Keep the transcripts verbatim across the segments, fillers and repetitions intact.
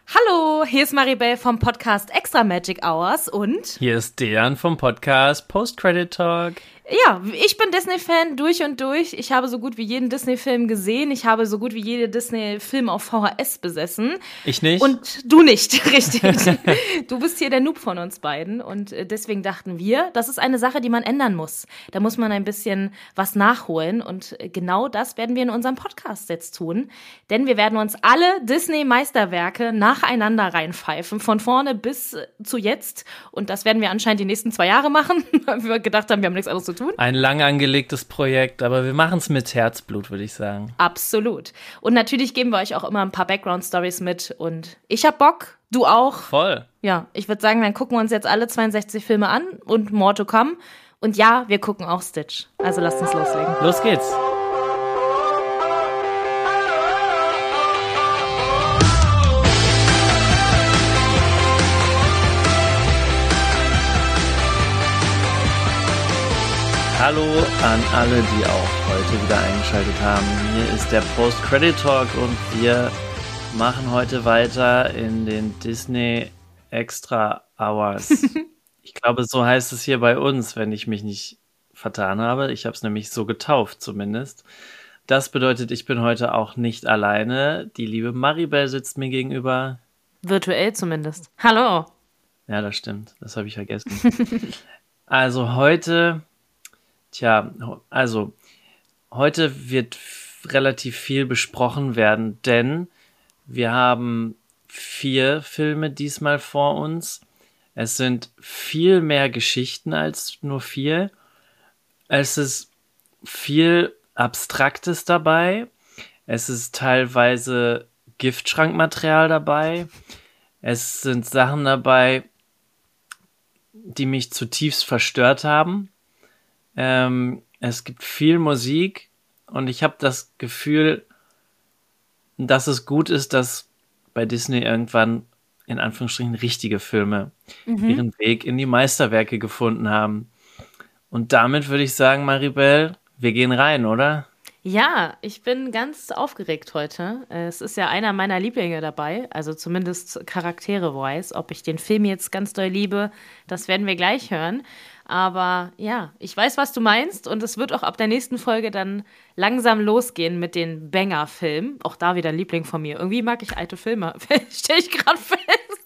Hallo, hier ist Maribel vom Podcast Extra Magic Hours und hier ist Dejan vom Podcast Post Credit Talk. Ja, ich bin Disney-Fan durch und durch. Ich habe so gut wie jeden Disney-Film gesehen. Ich habe so gut wie jede Disney-Film auf V H S besessen. Ich nicht. Und du nicht, richtig. Du bist hier der Noob von uns beiden. Und deswegen dachten wir, das ist eine Sache, die man ändern muss. Da muss man ein bisschen was nachholen. Und genau das werden wir in unserem Podcast jetzt tun. Denn wir werden uns alle Disney-Meisterwerke nacheinander reinpfeifen. Von vorne bis zu jetzt. Und das werden wir anscheinend die nächsten zwei Jahre machen. Weil wir gedacht haben, wir haben nichts anderes zu tun. Ein lang angelegtes Projekt, aber wir machen es mit Herzblut, würde ich sagen. Absolut. Und natürlich geben wir euch auch immer ein paar Background-Stories mit. Und ich hab Bock, du auch. Voll. Ja, ich würde sagen, dann gucken wir uns jetzt alle zweiundsechzig Filme an und more to come. Und ja, wir gucken auch Stitch. Also lasst uns loslegen. Los geht's. Hallo an alle, die auch heute wieder eingeschaltet haben. Hier ist der Post-Credit-Talk und wir machen heute weiter in den Disney Extra Hours. Ich glaube, so heißt es hier bei uns, wenn ich mich nicht vertan habe. Ich habe es nämlich so getauft zumindest. Das bedeutet, ich bin heute auch nicht alleine. Die liebe Maribel sitzt mir gegenüber. Virtuell zumindest. Hallo. Ja, das stimmt. Das habe ich vergessen. Also heute... Tja, also heute wird f- relativ viel besprochen werden, denn wir haben vier Filme diesmal vor uns. Es sind viel mehr Geschichten als nur vier. Es ist viel Abstraktes dabei. Es ist teilweise Giftschrankmaterial dabei. Es sind Sachen dabei, die mich zutiefst verstört haben. Ähm, es gibt viel Musik und ich habe das Gefühl, dass es gut ist, dass bei Disney irgendwann in Anführungsstrichen richtige Filme mhm. ihren Weg in die Meisterwerke gefunden haben. Und damit würde ich sagen, Maribel, wir gehen rein, oder? Ja, ich bin ganz aufgeregt heute. Es ist ja einer meiner Lieblinge dabei, also zumindest charaktere-wise. Ob ich den Film jetzt ganz doll liebe, das werden wir gleich hören. Aber ja, ich weiß, was du meinst und es wird auch ab der nächsten Folge dann langsam losgehen mit den Banger-Filmen. Auch da wieder ein Liebling von mir. Irgendwie mag ich alte Filme, stelle ich gerade fest.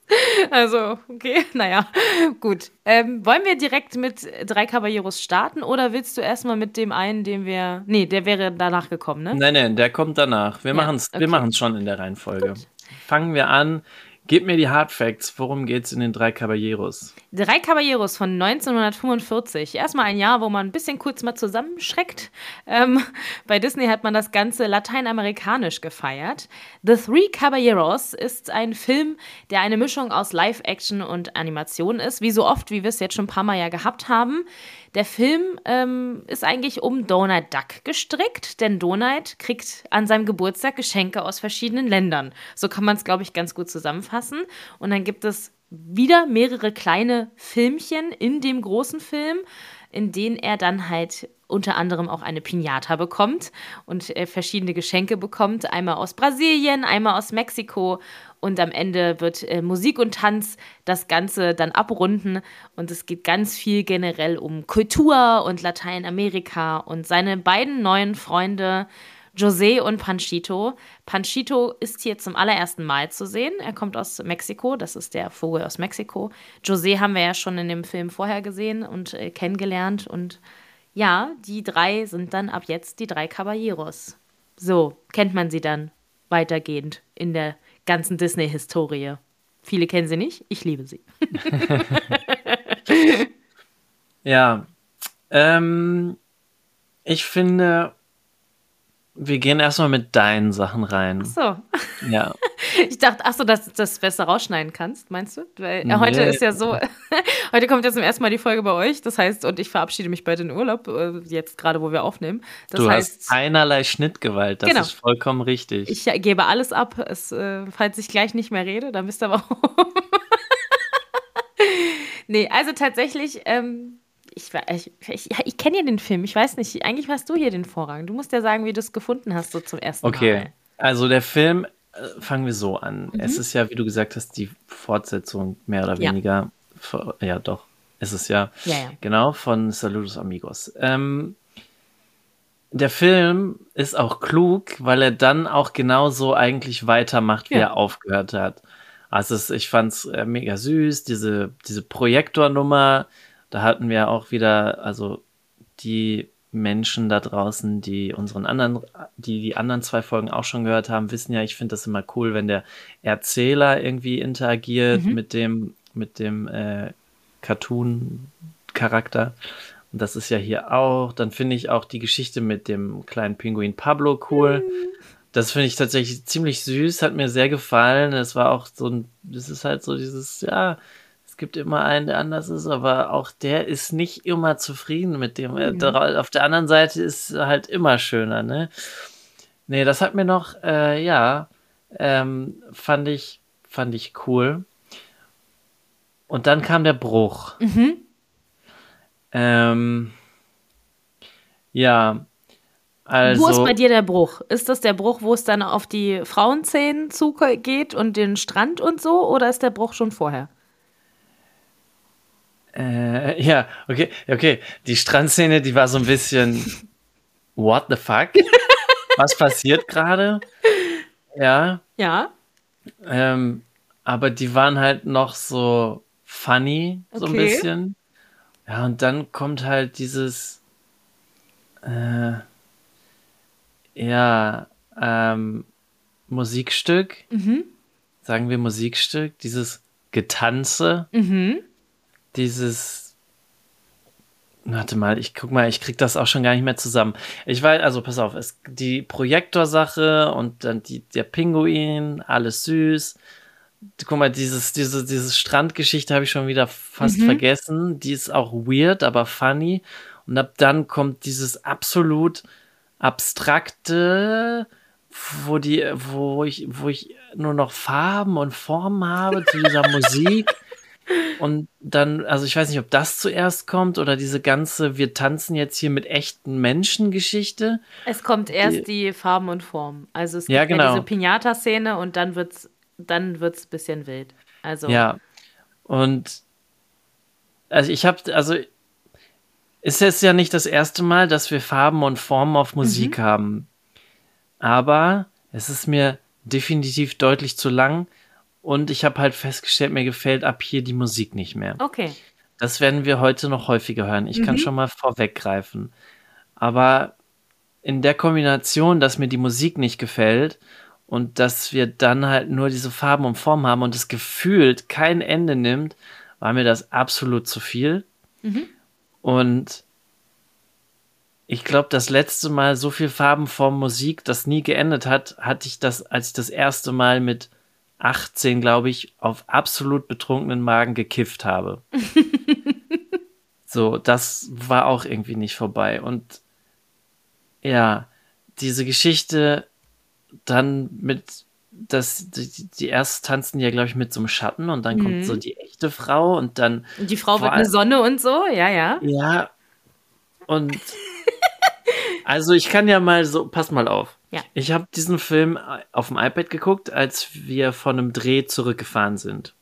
Also, okay, naja, gut. Ähm, wollen wir direkt mit Drei Caballeros starten oder willst du erstmal mit dem einen, den wir... Nee, der wäre danach gekommen, ne? Nein, nein, der kommt danach. Wir ja, machen es okay. Wir machen's schon in der Reihenfolge. Gut. Fangen wir an. Gib mir die Hard Facts. Worum geht's in den Drei Caballeros? Drei Caballeros von neunzehnhundertfünfundvierzig. Erstmal ein Jahr, wo man ein bisschen kurz mal zusammenschreckt. Ähm, bei Disney hat man das Ganze lateinamerikanisch gefeiert. The Three Caballeros ist ein Film, der eine Mischung aus Live-Action und Animation ist. Wie so oft, wie wir es jetzt schon ein paar Mal ja gehabt haben. Der Film ähm, ist eigentlich um Donald Duck gestrickt, denn Donald kriegt an seinem Geburtstag Geschenke aus verschiedenen Ländern. So kann man es, glaube ich, ganz gut zusammenfassen. Und dann gibt es wieder mehrere kleine Filmchen in dem großen Film, in denen er dann halt unter anderem auch eine Piñata bekommt und äh, verschiedene Geschenke bekommt. Einmal aus Brasilien, einmal aus Mexiko. Und am Ende wird äh, Musik und Tanz das Ganze dann abrunden. Und es geht ganz viel generell um Kultur und Lateinamerika und seine beiden neuen Freunde José und Panchito. Panchito ist hier zum allerersten Mal zu sehen. Er kommt aus Mexiko, das ist der Vogel aus Mexiko. José haben wir ja schon in dem Film vorher gesehen und äh, kennengelernt. Und ja, die drei sind dann ab jetzt die drei Caballeros. So kennt man sie dann weitergehend in der ganzen Disney-Historie. Viele kennen sie nicht, ich liebe sie. Ja, ähm, ich finde, wir gehen erstmal mit deinen Sachen rein. Ach so. Ja. Ich dachte, ach so, dass du das besser rausschneiden kannst, meinst du? Weil nee. Heute ist ja so, heute kommt ja zum ersten Mal die Folge bei euch, das heißt, und ich verabschiede mich bald in den Urlaub, jetzt gerade, wo wir aufnehmen. Das du heißt, hast keinerlei Schnittgewalt, das genau. ist vollkommen richtig. Ich gebe alles ab, es, äh, falls ich gleich nicht mehr rede, dann wisst ihr warum. Nee, also tatsächlich, ähm, ich, ich, ich, ja, ich kenne ja den Film, ich weiß nicht, eigentlich hast du hier den Vorrang. Du musst ja sagen, wie du es gefunden hast, so zum ersten okay. Mal. Okay, also der Film fangen wir so an. Mhm. Es ist ja, wie du gesagt hast, die Fortsetzung mehr oder Ja. weniger. Ver- Ja, doch. Es ist ja, Ja, ja. genau, von Saludos Amigos. Ähm, der Film ist auch klug, weil er dann auch genauso eigentlich weitermacht, wie Ja. er aufgehört hat. Also es, ich fand es äh, mega süß, diese, diese Projektornummer. Da hatten wir auch wieder, also die Menschen da draußen, die unseren anderen, die die anderen zwei Folgen auch schon gehört haben, wissen ja, ich finde das immer cool, wenn der Erzähler irgendwie interagiert Mhm. mit dem, mit dem äh, Cartoon-Charakter. Und das ist ja hier auch. Dann finde ich auch die Geschichte mit dem kleinen Pinguin Pablo cool. Das finde ich tatsächlich ziemlich süß, hat mir sehr gefallen. Es war auch so ein, das ist halt so dieses, ja, es gibt immer einen, der anders ist, aber auch der ist nicht immer zufrieden mit dem. Mhm. Äh, Auf der anderen Seite ist er halt immer schöner, ne? Nee, das hat mir noch, äh, ja, ähm, fand ich, fand ich cool. Und dann kam der Bruch. Mhm. Ähm, ja, Wo ist bei also, dir der Bruch? Ist das der Bruch, wo es dann auf die Frauenszenen zugeht und den Strand und so? Oder ist der Bruch schon vorher? äh, ja, okay, okay. Die Strandszene, die war so ein bisschen, what the fuck? Was passiert gerade? Ja, Ja, ähm, aber die waren halt noch so funny, so ein okay. bisschen. Ja, und dann kommt halt dieses, äh, ja, ähm, Musikstück, Mhm. sagen wir Musikstück, dieses Getanze, Mhm. dieses, warte mal, ich guck mal, ich krieg das auch schon gar nicht mehr zusammen. Ich weiß, also pass auf, es, die Projektorsache und dann die, der Pinguin, alles süß. Guck mal, dieses, diese, diese Strandgeschichte habe ich schon wieder fast Mhm. vergessen. Die ist auch weird, aber funny. Und ab dann kommt dieses absolut abstrakte, wo die, wo ich, wo ich nur noch Farben und Formen habe zu dieser Musik. Und dann, also ich weiß nicht, ob das zuerst kommt oder diese ganze, wir tanzen jetzt hier mit echten Menschen Geschichte. Es kommt erst Die, die Farben und Formen. Also es ja, gibt ja diese genau. Pinata-Szene und dann wird's, dann wird's ein bisschen wild. Also, Ja. Und also ich habe, also ist jetzt ja nicht das erste Mal, dass wir Farben und Formen auf mhm. Musik haben. Aber es ist mir definitiv deutlich zu lang. Und ich habe halt festgestellt, mir gefällt ab hier die Musik nicht mehr. Okay. Das werden wir heute noch häufiger hören. Ich kann Mhm. schon mal vorweggreifen. Aber in der Kombination, dass mir die Musik nicht gefällt und dass wir dann halt nur diese Farben und Formen haben und es gefühlt kein Ende nimmt, war mir das absolut zu viel. Mhm. Und ich glaube, das letzte Mal so viel Farben, Form, Musik, das nie geendet hat, hatte ich das, als ich das erste Mal mit achtzehn, glaube ich, auf absolut betrunkenen Magen gekifft habe. So, das war auch irgendwie nicht vorbei. Und ja, diese Geschichte dann mit, das, die, die erst tanzen die ja, glaube ich, mit so einem Schatten und dann kommt so Mhm. die echte Frau und dann Und die Frau vor wird eine allem, Sonne und so, ja, ja. ja, und also ich kann ja mal so, pass mal auf. Ja. Ich habe diesen Film auf dem iPad geguckt, als wir von einem Dreh zurückgefahren sind.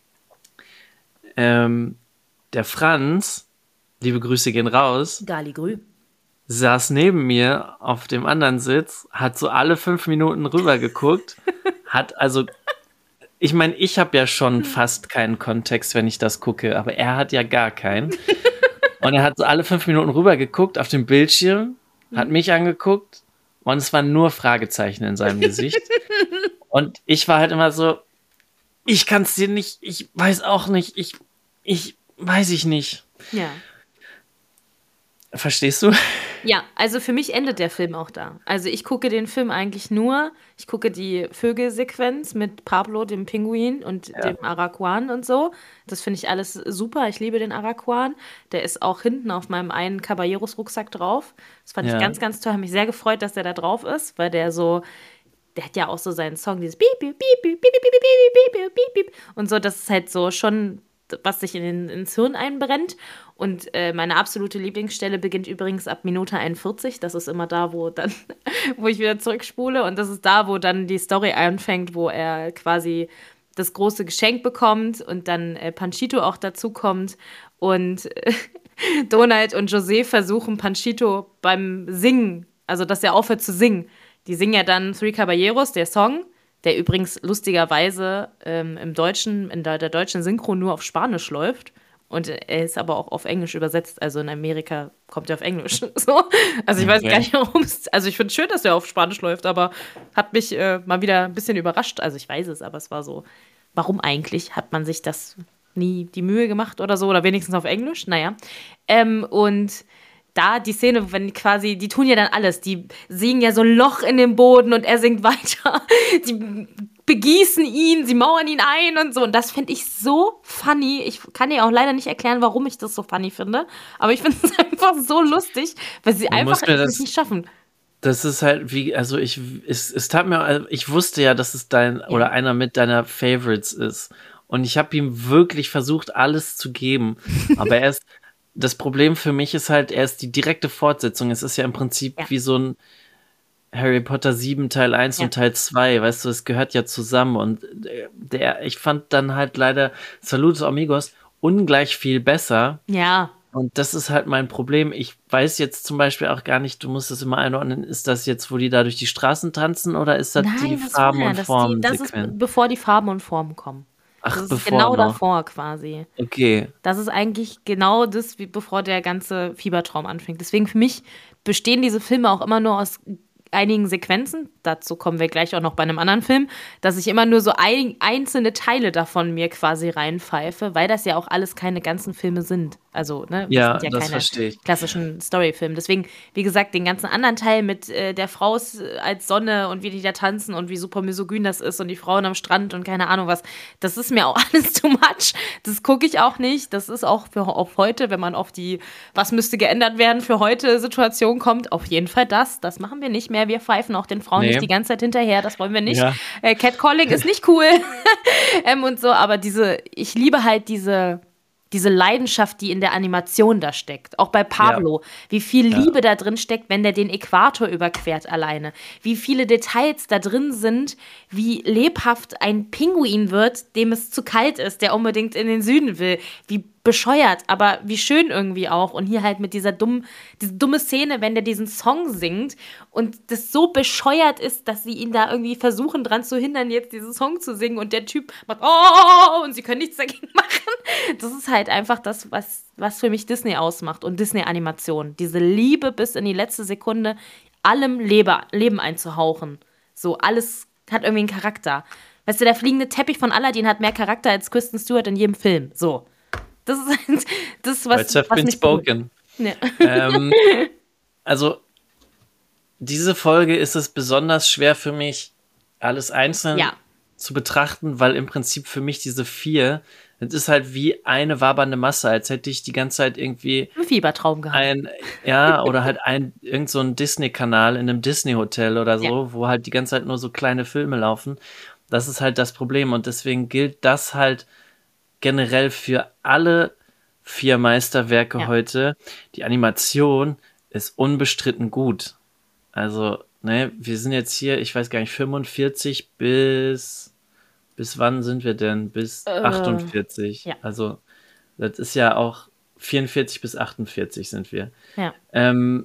Ähm, der Franz, liebe Grüße gehen raus, Galigrü. saß neben mir auf dem anderen Sitz, hat so alle fünf Minuten rüber geguckt, hat also, ich meine, ich habe ja schon fast keinen Kontext, wenn ich das gucke, aber er hat ja gar keinen. Und er hat so alle fünf Minuten rüber geguckt auf dem Bildschirm, hat mich angeguckt und es waren nur Fragezeichen in seinem Gesicht. Und ich war halt immer so, ich kann es dir nicht, ich weiß auch nicht, ich, ich weiß ich nicht. Ja. Verstehst du? Ja, also für mich endet der Film auch da. Also ich gucke den Film eigentlich nur, ich gucke die Vögelsequenz mit Pablo, dem Pinguin und Ja. dem Aracuan und so. Das finde ich alles super. Ich liebe den Aracuan. Der ist auch hinten auf meinem einen Caballeros-Rucksack drauf. Das fand ich Ja. ganz, ganz toll. Habe mich sehr gefreut, dass der da drauf ist, weil der so, der hat ja auch so seinen Song, dieses Piep, Piep, Piep, Piep, Piep, Piep, Piep, Piep, Piep, Piep, Piep und so. Das ist halt so schon, was sich in den, ins Hirn einbrennt. Und äh, meine absolute Lieblingsstelle beginnt übrigens ab Minute einundvierzig. Das ist immer da, wo dann, wo ich wieder zurückspule. Und das ist da, wo dann die Story anfängt, wo er quasi das große Geschenk bekommt und dann äh, Panchito auch dazu kommt. Und äh, Donald und José versuchen Panchito beim Singen, also dass er aufhört zu singen. Die singen ja dann Three Caballeros, der Song, der übrigens lustigerweise ähm, im Deutschen, in der, der deutschen Synchro nur auf Spanisch läuft. Und er ist aber auch auf Englisch übersetzt. Also in Amerika kommt er auf Englisch. So. Also ich weiß Okay. gar nicht, warum es. Also ich finde es schön, dass er auf Spanisch läuft, aber hat mich äh, mal wieder ein bisschen überrascht. Also ich weiß es, aber es war so. Warum eigentlich? Hat man sich das nie die Mühe gemacht oder so? Oder wenigstens auf Englisch? Naja. Ähm, und da die Szene, wenn quasi, die tun ja dann alles. Die singen ja so ein Loch in den Boden und er singt weiter. Die begießen ihn, sie mauern ihn ein und so. Und das finde ich so funny. Ich kann dir auch leider nicht erklären, warum ich das so funny finde. Aber ich finde es einfach so lustig, weil sie Du einfach musst mir es das- nicht schaffen. Das ist halt wie, also ich, es, es tat mir, also ich wusste ja, dass es dein oder einer mit deiner Favorites ist. Und ich habe ihm wirklich versucht, alles zu geben. Aber er ist, das Problem für mich ist halt, er ist die direkte Fortsetzung. Es ist ja im Prinzip Ja. wie so ein Harry Potter sieben Teil eins Ja. und Teil zwei, weißt du, es gehört ja zusammen. Und der, ich fand dann halt leider Saludos Amigos ungleich viel besser. Ja. Und das ist halt mein Problem. Ich weiß jetzt zum Beispiel auch gar nicht, du musst es immer einordnen, ist das jetzt, wo die da durch die Straßen tanzen oder ist das die das Farben- vorher, und das, die, das ist Formen-Sequenz? bevor die Farben und Formen kommen. Ach, Das ist bevor genau noch. davor quasi. Okay. Das ist eigentlich genau das, wie bevor der ganze Fiebertraum anfängt. Deswegen für mich bestehen diese Filme auch immer nur aus einigen Sequenzen. Dazu kommen wir gleich auch noch bei einem anderen Film, dass ich immer nur so ein, einzelne Teile davon mir quasi reinpfeife, weil das ja auch alles keine ganzen Filme sind. Also, ne, Ja, sind ja das keine verstehe ich. klassischen Storyfilme. Deswegen, wie gesagt, den ganzen anderen Teil mit äh, der Frau s- als Sonne und wie die da tanzen und wie super misogyn das ist und die Frauen am Strand und keine Ahnung was, das ist mir auch alles too much. Das gucke ich auch nicht. Das ist auch für auf heute, wenn man auf die was müsste geändert werden für heute Situation kommt, auf jeden Fall das. Das machen wir nicht mehr. Wir pfeifen auch den Frauen Nee. nicht die ganze Zeit hinterher. Das wollen wir nicht. Ja. Äh, Catcalling ist nicht cool. ähm, und so, aber diese, ich liebe halt diese diese Leidenschaft, die in der Animation da steckt. Auch bei Pablo. Wie viel Ja. Liebe da drin steckt, wenn der den Äquator überquert alleine. Wie viele Details da drin sind, wie lebhaft ein Pinguin wird, dem es zu kalt ist, der unbedingt in den Süden will. Wie bescheuert, aber wie schön irgendwie auch. Und hier halt mit dieser dummen, diese dumme Szene, wenn der diesen Song singt und das so bescheuert ist, dass sie ihn da irgendwie versuchen dran zu hindern, jetzt diesen Song zu singen und der Typ macht oh und sie können nichts dagegen machen. Das ist halt einfach das, was, was für mich Disney ausmacht und Disney-Animation. Diese Liebe bis in die letzte Sekunde, allem Lebe, Leben einzuhauchen. So, alles hat irgendwie einen Charakter. Weißt du, der fliegende Teppich von Aladdin hat mehr Charakter als Kristen Stewart in jedem Film. So. Das ist halt das, was, Words have was been mich spoken. Ja. ähm, also, diese Folge ist es besonders schwer für mich, alles einzeln Ja. zu betrachten, weil im Prinzip für mich diese vier, das ist halt wie eine wabernde Masse, als hätte ich die ganze Zeit irgendwie Einen Fiebertraum gehabt. ein, ja, oder halt ein, irgend so ein Disney-Kanal in einem Disney-Hotel oder so, Ja. wo halt die ganze Zeit nur so kleine Filme laufen. Das ist halt das Problem und deswegen gilt das halt generell für alle vier Meisterwerke Ja. heute. Die Animation ist unbestritten gut. Also, ne, wir sind jetzt hier, ich weiß gar nicht, fünfundvierzig bis, bis wann sind wir denn? Bis Äh, achtundvierzig. ja. Also, das ist ja auch vierundvierzig bis achtundvierzig sind wir. Ja. Ähm,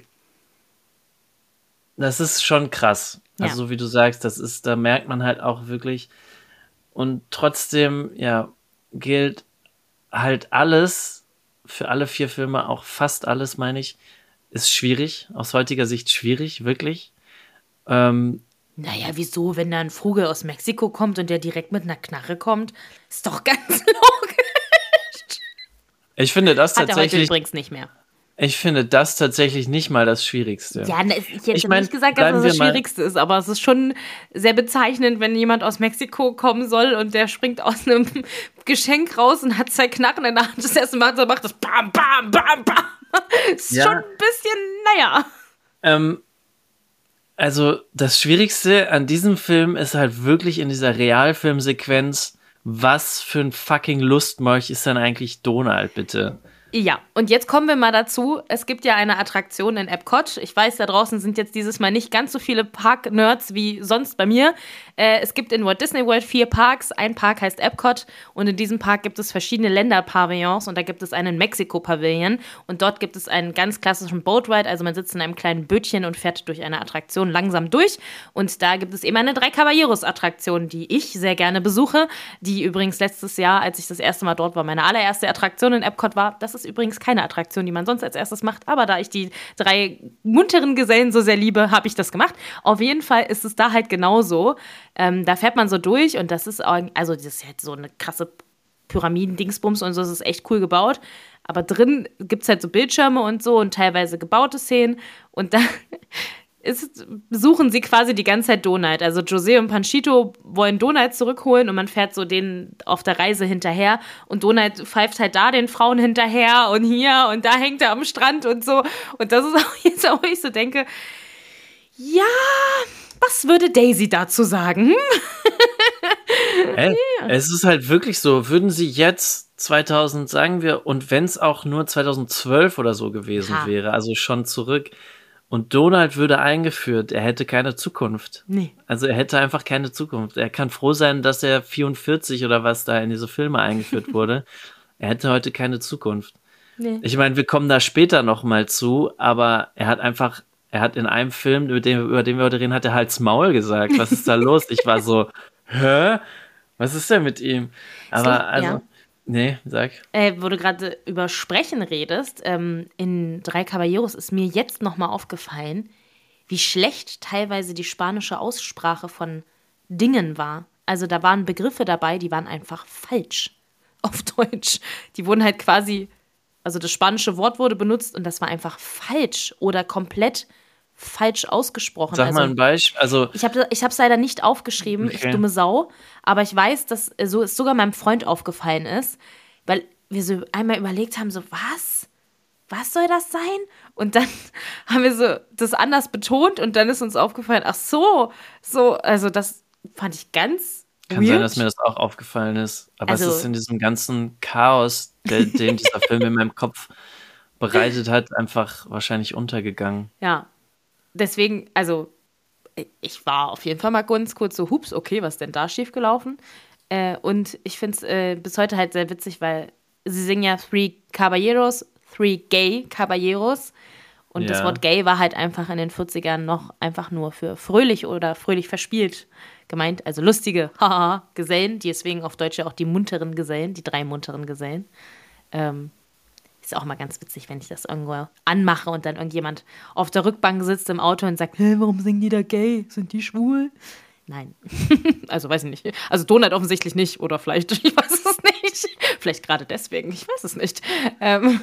das ist schon krass. Also, Ja. so wie du sagst, das ist, da merkt man halt auch wirklich. Und trotzdem, ja, gilt halt alles, für alle vier Filme, auch fast alles, meine ich, ist schwierig, aus heutiger Sicht schwierig, wirklich. Ähm, Naja, wieso, wenn da ein Vogel aus Mexiko kommt und der direkt mit einer Knarre kommt? Ist doch ganz logisch. ich finde das Hat er heute tatsächlich, übrigens nicht mehr. ich finde das tatsächlich nicht mal das Schwierigste. Ja, ne, ich hätte Ich mein, nicht gesagt, dass bleiben das wir das mal- Schwierigste ist, aber es ist schon sehr bezeichnend, wenn jemand aus Mexiko kommen soll und der springt aus einem Geschenk raus und hat zwei Knarren in der Hand. Das erste Mal macht das bam, bam, bam, bam. Ist Ja. schon ein bisschen, naja. Ähm, also das Schwierigste an diesem Film ist halt wirklich in dieser Realfilmsequenz, was für ein fucking Lustmolch ist denn eigentlich Donald, bitte? Ja, und jetzt kommen wir mal dazu. Es gibt ja eine Attraktion in Epcot. Ich weiß, da draußen sind jetzt dieses Mal nicht ganz so viele Park-Nerds wie sonst bei mir. Äh, es gibt in Walt Disney World vier Parks. Ein Park heißt Epcot und in diesem Park gibt es verschiedene Länder-Pavillons und da gibt es einen Mexiko-Pavillon und dort gibt es einen ganz klassischen Boat-Ride. Also man sitzt in einem kleinen Bötchen und fährt durch eine Attraktion langsam durch und da gibt es eben eine Drei Caballeros-Attraktion, die ich sehr gerne besuche, die übrigens letztes Jahr, als ich das erste Mal dort war, meine allererste Attraktion in Epcot war. Das ist übrigens keine Attraktion, die man sonst als erstes macht, aber da ich die drei munteren Gesellen so sehr liebe, habe ich das gemacht. Auf jeden Fall ist es da halt genauso. Ähm, da fährt man so durch und das ist, also das ist halt so eine krasse Pyramiden-Dingsbums und so, das ist echt cool gebaut. Aber drin gibt es halt so Bildschirme und so und teilweise gebaute Szenen und da ist, suchen sie quasi die ganze Zeit Donald. Also José und Panchito wollen Donald zurückholen und man fährt so denen auf der Reise hinterher und Donald pfeift halt da den Frauen hinterher und hier und da hängt er am Strand und so. Und das ist auch jetzt auch, wo ich so denke, ja, was würde Daisy dazu sagen? Hey, ja. Es ist halt wirklich so, würden sie jetzt zweitausend, sagen wir, und wenn es auch nur zweitausendzwölf oder so gewesen ja. wäre, also schon zurück, und Donald würde eingeführt, er hätte keine Zukunft. Nee. Also er hätte einfach keine Zukunft. Er kann froh sein, dass er vierundvierzig oder was da in diese Filme eingeführt wurde. Er hätte heute keine Zukunft. Nee. Ich meine, wir kommen da später noch mal zu, aber er hat einfach, er hat in einem Film, über den, über den wir heute reden, hat er Hals Maul gesagt. Was ist da los? Ich war so, hä? Was ist denn mit ihm? Aber so, also... Ja. Nee, sag. Äh, wo du gerade über Sprechen redest, ähm, in Drei Caballeros ist mir jetzt nochmal aufgefallen, wie schlecht teilweise die spanische Aussprache von Dingen war. Also da waren Begriffe dabei, die waren einfach falsch auf Deutsch. Die wurden halt quasi, also das spanische Wort wurde benutzt und das war einfach falsch oder komplett falsch ausgesprochen. Sag also, mal ein Beispiel. Also, ich habe es leider nicht aufgeschrieben, okay. Ich dumme Sau, aber ich weiß, dass so es sogar meinem Freund aufgefallen ist, weil wir so einmal überlegt haben, so was? Was soll das sein? Und dann haben wir so das anders betont und dann ist uns aufgefallen, ach so, so, also das fand ich ganz Kann weird. sein, dass mir das auch aufgefallen ist, aber also, es ist in diesem ganzen Chaos, der, den dieser Film in meinem Kopf bereitet hat, einfach wahrscheinlich untergegangen. Ja. Deswegen, also, ich war auf jeden Fall mal ganz kurz so, hups, okay, was ist denn da schiefgelaufen? Äh, und ich finde es äh, bis heute halt sehr witzig, weil sie singen ja Three Caballeros, Three Gay Caballeros. Und ja. Das Wort gay war halt einfach in den vierzigern noch einfach nur für fröhlich oder fröhlich verspielt gemeint. Also lustige, haha, Gesellen, die deswegen auf Deutsch ja auch die munteren Gesellen, die drei munteren Gesellen. Ähm, Ist auch mal ganz witzig, wenn ich das irgendwo anmache und dann irgendjemand auf der Rückbank sitzt im Auto und sagt, hä, warum singen die da gay? Sind die schwul? Nein. Also weiß ich nicht. Also Donald offensichtlich nicht. Oder vielleicht, ich weiß es nicht. Vielleicht gerade deswegen, ich weiß es nicht. Ähm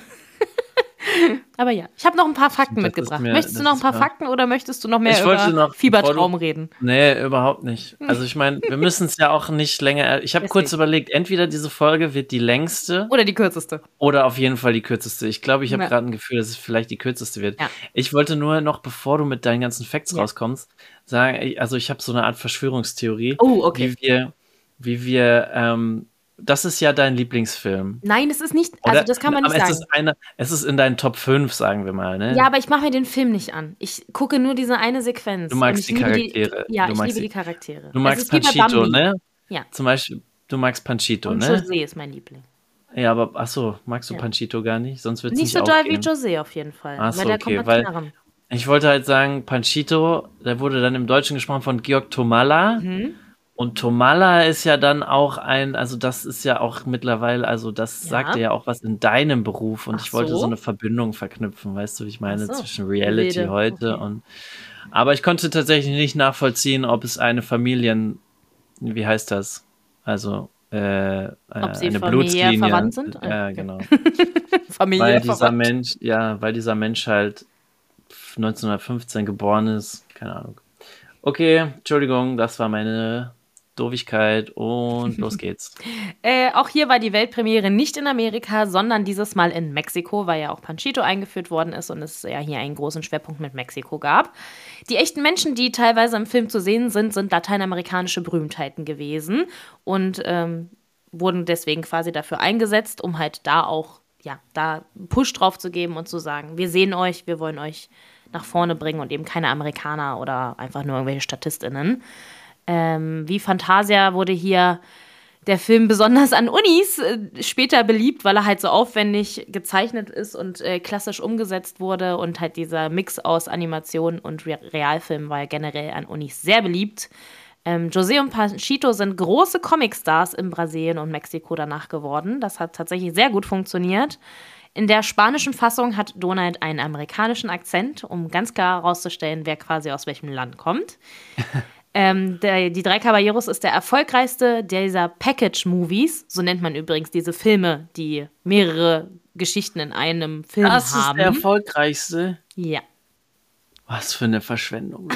Aber ja, ich habe noch ein paar Fakten mitgebracht. Mir, möchtest du noch ein paar Fakten oder möchtest du noch mehr über noch, Fiebertraum du, reden? Nee, überhaupt nicht. Also ich meine, wir müssen es ja auch nicht länger... Ich habe kurz überlegt, entweder diese Folge wird die längste... Oder die kürzeste. Oder auf jeden Fall die kürzeste. Ich glaube, ich habe ja. gerade ein Gefühl, dass es vielleicht die kürzeste wird. Ja. Ich wollte nur noch, bevor du mit deinen ganzen Facts ja. rauskommst, sagen, also ich habe so eine Art Verschwörungstheorie, oh, okay. wie wir... Wie wir ähm, das ist ja dein Lieblingsfilm. Nein, es ist nicht, also Oder, das kann man nicht aber sagen. Es ist, eine, es ist in deinen Top fünf, sagen wir mal, ne? Ja, aber ich mache mir den Film nicht an. Ich gucke nur diese eine Sequenz. Du magst die Charaktere. Die, ja, du ich magst liebe die, die Charaktere. Du magst Panchito, ne? Ja. Zum Beispiel, du magst Panchito, Und ne? Und José ist mein Liebling. Ja, aber achso, magst du ja. Panchito gar nicht? Sonst wird es nicht Nicht so doll aufgehen. wie José auf jeden Fall. Achso, weil der okay, kommt weil Knarren. Ich wollte halt sagen, Panchito, der wurde dann im Deutschen gesprochen von Georg Tomalla. Mhm. Und Tomalla ist ja dann auch ein, also das ist ja auch mittlerweile, also das Ja. sagt ja auch was in deinem Beruf. Und Ach ich wollte so. so eine Verbindung verknüpfen, weißt du, wie ich meine, Ach so. zwischen Reality Rede. heute Okay. und. Aber ich konnte tatsächlich nicht nachvollziehen, ob es eine Familien, wie heißt das? Also äh, Ob sie eine familiär Blutslinie. verwandt sind? Ja, Okay. genau. Familiär Weil dieser verwandt. Mensch, ja, weil dieser Mensch halt neunzehnhundertfünfzehn geboren ist. Keine Ahnung. Okay, Entschuldigung, das war meine Doofigkeit und los geht's. Äh, auch hier war die Weltpremiere nicht in Amerika, sondern dieses Mal in Mexiko, weil ja auch Panchito eingeführt worden ist und es ja hier einen großen Schwerpunkt mit Mexiko gab. Die echten Menschen, die teilweise im Film zu sehen sind, sind lateinamerikanische Berühmtheiten gewesen. Und ähm, wurden deswegen quasi dafür eingesetzt, um halt da auch, ja, da einen Push drauf zu geben und zu sagen, wir sehen euch, wir wollen euch nach vorne bringen und eben keine Amerikaner oder einfach nur irgendwelche StatistInnen. Ähm, wie Fantasia wurde hier der Film besonders an Unis äh, später beliebt, weil er halt so aufwendig gezeichnet ist und äh, klassisch umgesetzt wurde und halt dieser Mix aus Animation und Re- Realfilm war ja generell an Unis sehr beliebt. Ähm, José und Panchito sind große Comicstars in Brasilien und Mexiko danach geworden. Das hat tatsächlich sehr gut funktioniert. In der spanischen Fassung hat Donald einen amerikanischen Akzent, um ganz klar herauszustellen, wer quasi aus welchem Land kommt. ähm, der, die Drei Caballeros ist der erfolgreichste dieser Package-Movies. So nennt man übrigens diese Filme, die mehrere Geschichten in einem Film Das haben. Das ist der erfolgreichste? Ja. Was für eine Verschwendung.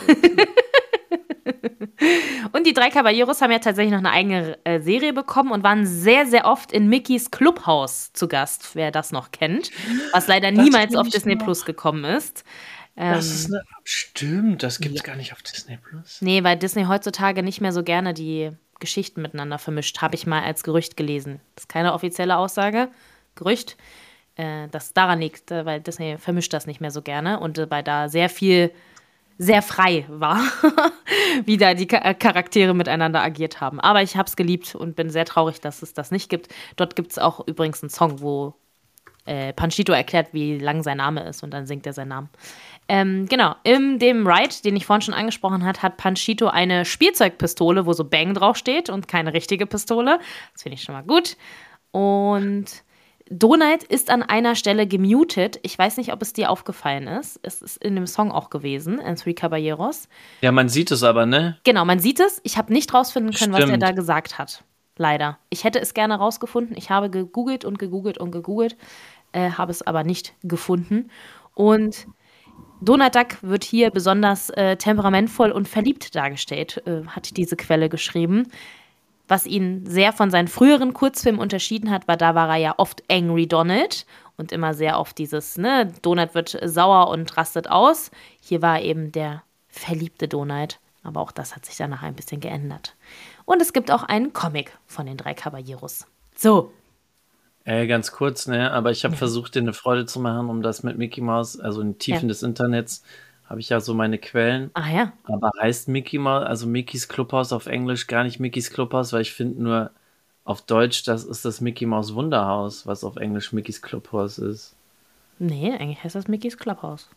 Und die Drei Caballeros haben ja tatsächlich noch eine eigene äh, Serie bekommen und waren sehr, sehr oft in Mickeys Clubhaus zu Gast, wer das noch kennt. Was leider Das niemals kenn auf ich Disney noch. Plus gekommen ist. Ähm, Das ist eine. Stimmt, das gibt's gar nicht auf Disney Plus. nee, weil Disney heutzutage nicht mehr so gerne die Geschichten miteinander vermischt, habe ich mal als Gerücht gelesen. Das ist keine offizielle Aussage, Gerücht. Äh, das daran liegt, äh, weil Disney vermischt das nicht mehr so gerne und äh, weil da sehr viel sehr frei war, wie da die Ka- Charaktere miteinander agiert haben. Aber ich habe es geliebt und bin sehr traurig, dass es das nicht gibt. Dort gibt es auch übrigens einen Song, wo äh, Panchito erklärt, wie lang sein Name ist und dann singt er seinen Namen. Ähm, genau, in dem Ride, den ich vorhin schon angesprochen habe, hat Panchito eine Spielzeugpistole, wo so Bang draufsteht und keine richtige Pistole. Das finde ich schon mal gut. Und Donald ist an einer Stelle gemutet. Ich weiß nicht, ob es dir aufgefallen ist. Es ist in dem Song auch gewesen, in Three Caballeros. Ja, man sieht es aber, ne? Genau, man sieht es. Ich habe nicht rausfinden können, was er Stimmt. da gesagt hat. Leider. Ich hätte es gerne rausgefunden. Ich habe gegoogelt und gegoogelt und gegoogelt, äh, habe es aber nicht gefunden. Und Donald Duck wird hier besonders äh, temperamentvoll und verliebt dargestellt, äh, hat diese Quelle geschrieben. Was ihn sehr von seinen früheren Kurzfilmen unterschieden hat, weil da war er ja oft Angry Donald und immer sehr auf dieses, ne, Donald wird sauer und rastet aus. Hier war er eben der verliebte Donald, aber auch das hat sich danach ein bisschen geändert. Und es gibt auch einen Comic von den Drei Caballeros. So. Äh, ganz kurz, ne? Aber ich habe versucht, dir eine Freude zu machen, um das mit Mickey Mouse, also in Tiefen Ja. des Internets, habe ich ja so meine Quellen. Ah ja. Aber heißt Mickey Mouse, also Mickeys Clubhaus auf Englisch gar nicht Mickeys Clubhaus, weil ich finde nur auf Deutsch, das ist das Mickey Mouse Wunderhaus, was auf Englisch Mickeys Clubhaus ist. Nee, eigentlich heißt das Mickeys Clubhouse.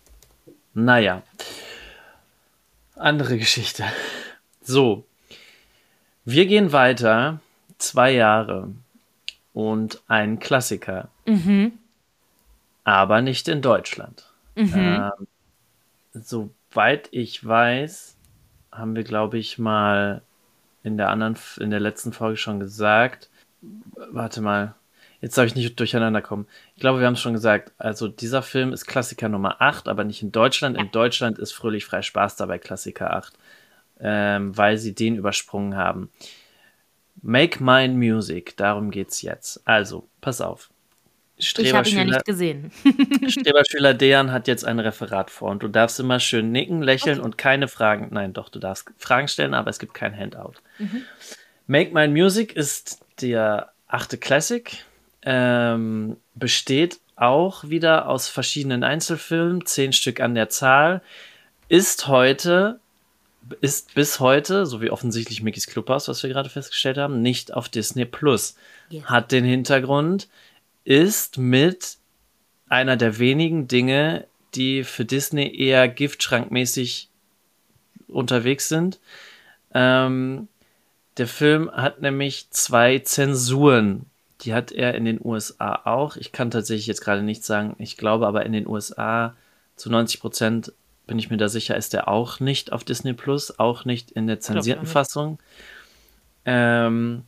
Naja. Andere Geschichte. So. Wir gehen weiter. Zwei Jahre. Und ein Klassiker. Mhm. Aber nicht in Deutschland. Mhm. Ähm, soweit ich weiß, haben wir, glaube ich, mal in der anderen, in der letzten Folge schon gesagt. Warte mal. Jetzt soll ich nicht durcheinander kommen. Ich glaube, wir haben es schon gesagt. Also dieser Film ist Klassiker Nummer acht, aber nicht in Deutschland. In Deutschland ist Fröhlich frei Spaß dabei Klassiker acht, ähm, weil sie den übersprungen haben. Make Mine Music, darum geht's jetzt. Also, pass auf. Ich habe ihn ja nicht gesehen. Streberschüler Dejan hat jetzt ein Referat vor und du darfst immer schön nicken, lächeln Okay. und keine Fragen. Nein, doch, du darfst Fragen stellen, aber es gibt kein Handout. Mhm. Make Mine Music ist der achte Classic. Ähm, besteht auch wieder aus verschiedenen Einzelfilmen, zehn Stück an der Zahl. Ist heute, ist bis heute, so wie offensichtlich Mickeys Clubhouse, was wir gerade festgestellt haben, nicht auf Disney Plus. Yes. Hat den Hintergrund, ist mit einer der wenigen Dinge, die für Disney eher giftschrankmäßig unterwegs sind. Ähm, der Film hat nämlich zwei Zensuren. Die hat er in den U S A auch. Ich kann tatsächlich jetzt gerade nicht sagen, ich glaube aber in den U S A zu neunzig Prozent bin ich mir da sicher, ist er auch nicht auf Disney Plus, auch nicht in der zensierten Fassung. Ähm,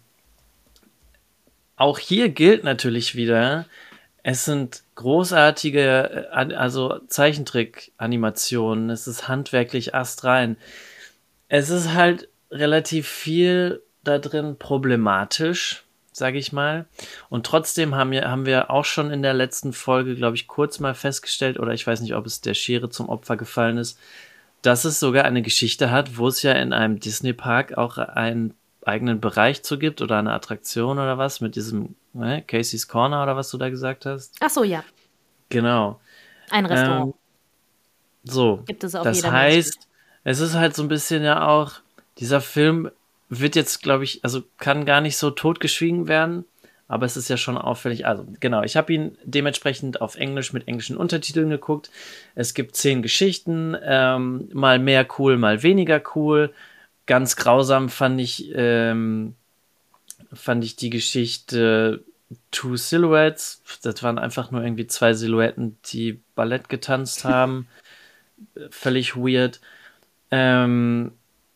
auch hier gilt natürlich wieder, es sind großartige, also Zeichentrick-Animationen, es ist handwerklich astrein. Es ist halt relativ viel da drin problematisch, sage ich mal. Und trotzdem haben wir, haben wir auch schon in der letzten Folge, glaube ich, kurz mal festgestellt, oder ich weiß nicht, ob es der Schere zum Opfer gefallen ist, dass es sogar eine Geschichte hat, wo es ja in einem Disney-Park auch ein, eigenen Bereich zu gibt oder eine Attraktion oder was mit diesem ne, Casey's Corner oder was du da gesagt hast. Ach so, ja. Genau. Ein Restaurant. Ähm, so, Gibt es auf das jeder Main Street. heißt, es ist halt so ein bisschen ja auch, dieser Film wird jetzt, glaube ich, also kann gar nicht so totgeschwiegen werden, aber es ist ja schon auffällig. Also, genau, ich habe ihn dementsprechend auf Englisch mit englischen Untertiteln geguckt. Es gibt zehn Geschichten, ähm, mal mehr cool, mal weniger cool. Ganz grausam fand ich, ähm, fand ich die Geschichte Two Silhouettes. Das waren einfach nur irgendwie zwei Silhouetten, die Ballett getanzt haben. Völlig weird. Ähm,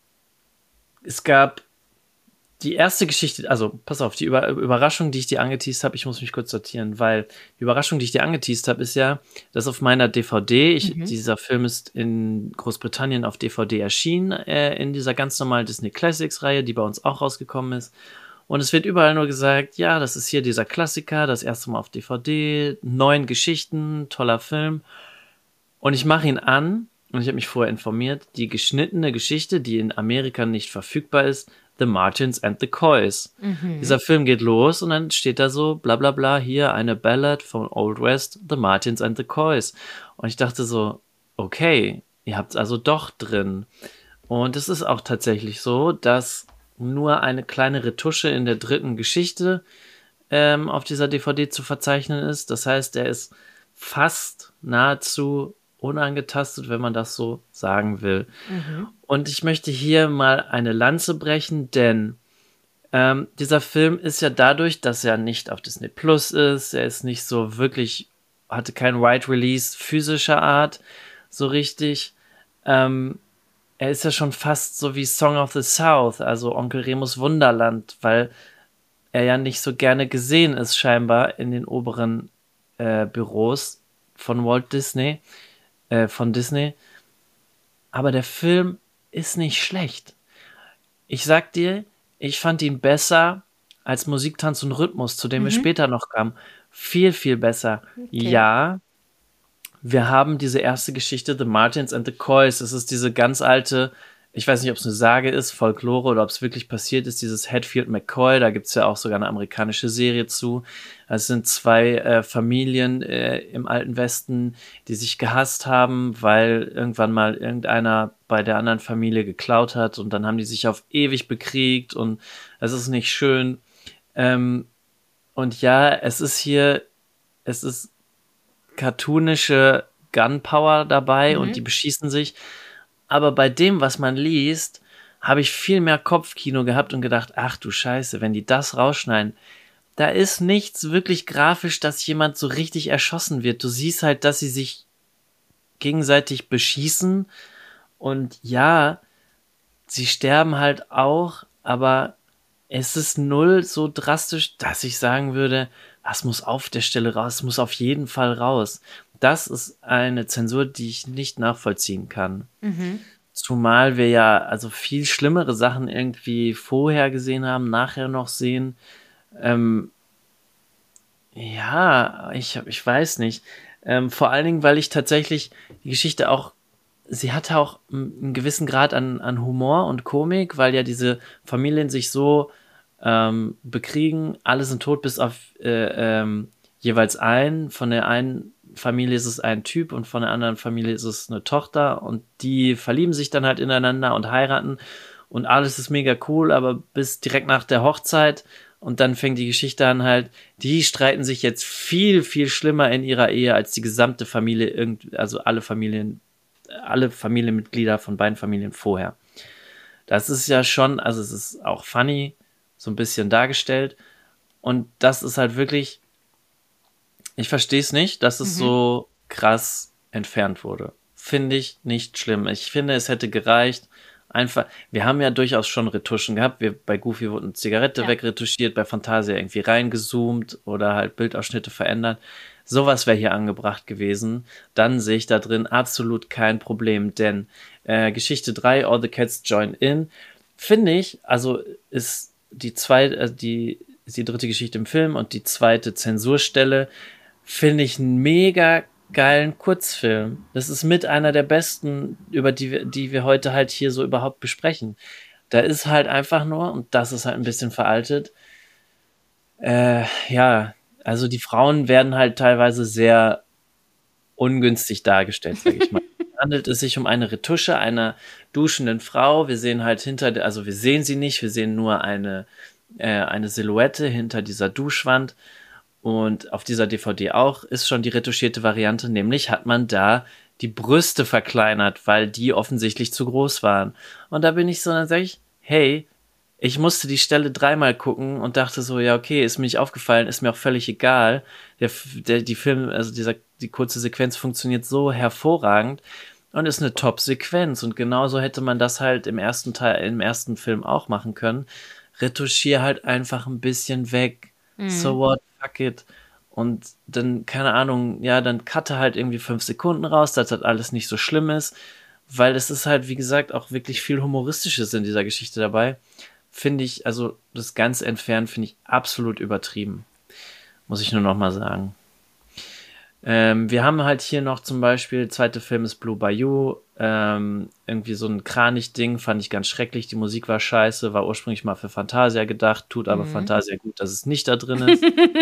es gab die erste Geschichte, also pass auf, die Über Überraschung, die ich dir angeteased habe, ich muss mich kurz sortieren, weil die Überraschung, die ich dir angeteased habe, ist ja, dass auf meiner D V D, ich, Mhm. dieser Film ist in Großbritannien auf D V D erschienen, äh, in dieser ganz normalen Disney Classics Reihe, die bei uns auch rausgekommen ist. Und es wird überall nur gesagt, ja, das ist hier dieser Klassiker, das erste Mal auf D V D, neun Geschichten, toller Film. Und ich mache ihn an und ich habe mich vorher informiert, die geschnittene Geschichte, die in Amerika nicht verfügbar ist, The Martins and the Coys. Mhm. Dieser Film geht los und dann steht da so, bla bla bla, hier eine Ballad von Old West, The Martins and the Coys. Und ich dachte so, okay, ihr habt es also doch drin. Und es ist auch tatsächlich so, dass nur eine kleine Retusche in der dritten Geschichte ähm, auf dieser D V D zu verzeichnen ist. Das heißt, er ist fast nahezu unangetastet, wenn man das so sagen will. Mhm. Und ich möchte hier mal eine Lanze brechen, denn ähm, dieser Film ist ja dadurch, dass er nicht auf Disney Plus ist, er ist nicht so wirklich, hatte kein Wide Release physischer Art, so richtig. Ähm, er ist ja schon fast so wie Song of the South, also Onkel Remus Wunderland, weil er ja nicht so gerne gesehen ist, scheinbar in den oberen äh, Büros von Walt Disney, äh, von Disney. Aber der Film ist nicht schlecht. Ich sag dir, ich fand ihn besser als Musik, Tanz und Rhythmus, zu dem wir Mhm. später noch kamen. Viel, viel besser. Okay. Ja, wir haben diese erste Geschichte, The Martins and the Coys. Es ist diese ganz alte, ich weiß nicht, ob es eine Sage ist, Folklore oder ob es wirklich passiert ist, dieses Hatfield McCoy. Da gibt es ja auch sogar eine amerikanische Serie zu. Es sind zwei äh, Familien äh, im Alten Westen, die sich gehasst haben, weil irgendwann mal irgendeiner bei der anderen Familie geklaut hat und dann haben die sich auf ewig bekriegt und es ist nicht schön. Ähm, und ja, es ist hier, es ist cartoonische Gunpower dabei Mhm. und die beschießen sich. Aber bei dem, was man liest, habe ich viel mehr Kopfkino gehabt und gedacht, ach du Scheiße, wenn die das rausschneiden, da ist nichts wirklich grafisch, dass jemand so richtig erschossen wird. Du siehst halt, dass sie sich gegenseitig beschießen und ja, sie sterben halt auch, aber es ist null so drastisch, dass ich sagen würde, das muss auf der Stelle raus, es muss auf jeden Fall raus. Das ist eine Zensur, die ich nicht nachvollziehen kann. Mhm. Zumal wir ja also viel schlimmere Sachen irgendwie vorher gesehen haben, nachher noch sehen. Ähm, ja, ich, ich weiß nicht. Ähm, vor allen Dingen, weil ich tatsächlich die Geschichte auch, sie hatte auch einen gewissen Grad an, an Humor und Komik, weil ja diese Familien sich so ähm, bekriegen, alle sind tot, bis auf äh, ähm, jeweils einen. Von der einen Familie ist es ein Typ und von der anderen Familie ist es eine Tochter und die verlieben sich dann halt ineinander und heiraten und alles ist mega cool, aber bis direkt nach der Hochzeit und dann fängt die Geschichte an halt, die streiten sich jetzt viel, viel schlimmer in ihrer Ehe als die gesamte Familie, irgend, also alle Familien, alle Familienmitglieder von beiden Familien vorher. Das ist ja schon, also es ist auch funny, so ein bisschen dargestellt und das ist halt wirklich, ich verstehe es nicht, dass es Mhm. so krass entfernt wurde. Finde ich nicht schlimm. Ich finde, es hätte gereicht. Einfach, wir haben ja durchaus schon Retuschen gehabt. Wir, bei Goofy wurde eine Zigarette Ja. wegretuschiert, bei Fantasia irgendwie reingezoomt oder halt Bildausschnitte verändert. Sowas wäre hier angebracht gewesen. Dann sehe ich da drin absolut kein Problem, denn äh, Geschichte drei, All the Cats Join In, finde ich, also ist die zweite, äh, die, ist die dritte Geschichte im Film und die zweite Zensurstelle, finde ich einen mega geilen Kurzfilm. Das ist mit einer der besten, über die wir, die wir heute halt hier so überhaupt besprechen. Da ist halt einfach nur, und das ist halt ein bisschen veraltet, äh, ja, also die Frauen werden halt teilweise sehr ungünstig dargestellt, sage ich mal. Handelt es sich um eine Retusche einer duschenden Frau. Wir sehen halt hinter, der, also wir sehen sie nicht, wir sehen nur eine, äh, eine Silhouette hinter dieser Duschwand. Und auf dieser D V D auch ist schon die retuschierte Variante, nämlich hat man da die Brüste verkleinert, weil die offensichtlich zu groß waren. Und da bin ich so, dann sage ich, hey, ich musste die Stelle dreimal gucken und dachte so, ja, okay, ist mir nicht aufgefallen, ist mir auch völlig egal. Der, der, die Film, also dieser, die kurze Sequenz funktioniert so hervorragend und ist eine Top-Sequenz. Und genauso hätte man das halt im ersten Teil, im ersten Film auch machen können. Retuschier halt einfach ein bisschen weg. So what, fuck it. Und dann, keine Ahnung, ja, dann cutte halt irgendwie fünf Sekunden raus, dass das alles nicht so schlimm ist. Weil es ist halt, wie gesagt, auch wirklich viel Humoristisches in dieser Geschichte dabei. Finde ich, also das Ganze entfernen, finde ich absolut übertrieben. Muss ich nur noch mal sagen. Ähm, wir haben halt hier noch zum Beispiel, der zweite Film ist Blue Bayou. Ähm, irgendwie so ein Kranich-Ding, fand ich ganz schrecklich. Die Musik war scheiße, war ursprünglich mal für Fantasia gedacht, tut aber Fantasia gut, dass es nicht da drin ist.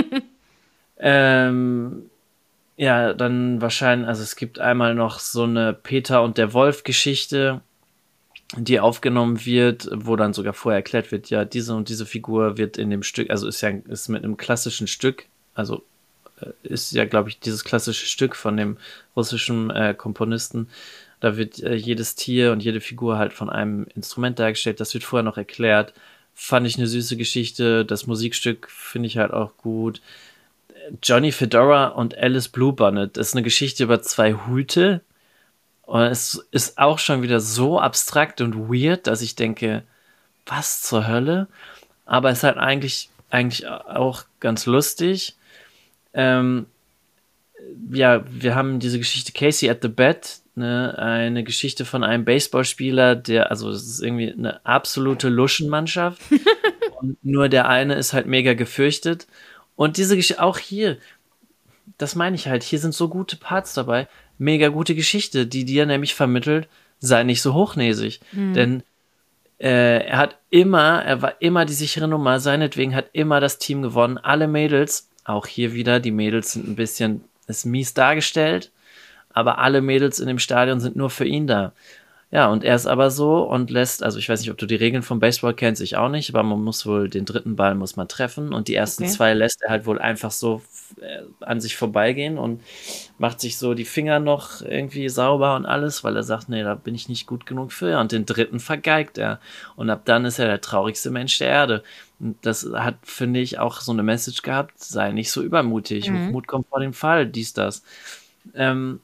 ähm, ja, dann wahrscheinlich, also es gibt einmal noch so eine Peter und der Wolf-Geschichte, die aufgenommen wird, wo dann sogar vorher erklärt wird, ja, diese und diese Figur wird in dem Stück, also ist ja ist mit einem klassischen Stück, also äh, ist ja, glaube ich, dieses klassische Stück von dem russischen äh, Komponisten, da wird äh, jedes Tier und jede Figur halt von einem Instrument dargestellt, das wird vorher noch erklärt. Fand ich eine süße Geschichte, das Musikstück finde ich halt auch gut. Johnny Fedora und Alice Bluebonnet, das ist eine Geschichte über zwei Hüte. Und es ist auch schon wieder so abstrakt und weird, dass ich denke, was zur Hölle? Aber es ist halt eigentlich, eigentlich auch ganz lustig. Ähm, ja, wir haben diese Geschichte Casey at the Bat, ne, eine Geschichte von einem Baseballspieler, der, also es ist irgendwie eine absolute Luschenmannschaft. Und nur der eine ist halt mega gefürchtet. Und diese Geschichte, auch hier, das meine ich halt, hier sind so gute Parts dabei, mega gute Geschichte, die dir nämlich vermittelt, sei nicht so hochnäsig. Mhm. Denn äh, er hat immer, er war immer die sichere Nummer, seinetwegen hat immer das Team gewonnen. Alle Mädels, auch hier wieder, die Mädels sind ein bisschen, ist mies dargestellt, aber alle Mädels in dem Stadion sind nur für ihn da. Ja, und er ist aber so und lässt, also ich weiß nicht, ob du die Regeln vom Baseball kennst, ich auch nicht, aber man muss wohl, den dritten Ball muss man treffen und die ersten okay. zwei lässt er halt wohl einfach so äh, an sich vorbeigehen und macht sich so die Finger noch irgendwie sauber und alles, weil er sagt, nee, da bin ich nicht gut genug für. Und den dritten vergeigt er. Und ab dann ist er der traurigste Mensch der Erde. Und das hat, finde ich, auch so eine Message gehabt, sei nicht so übermutig, mhm. Mut kommt vor dem Fall, dies, das. Ähm,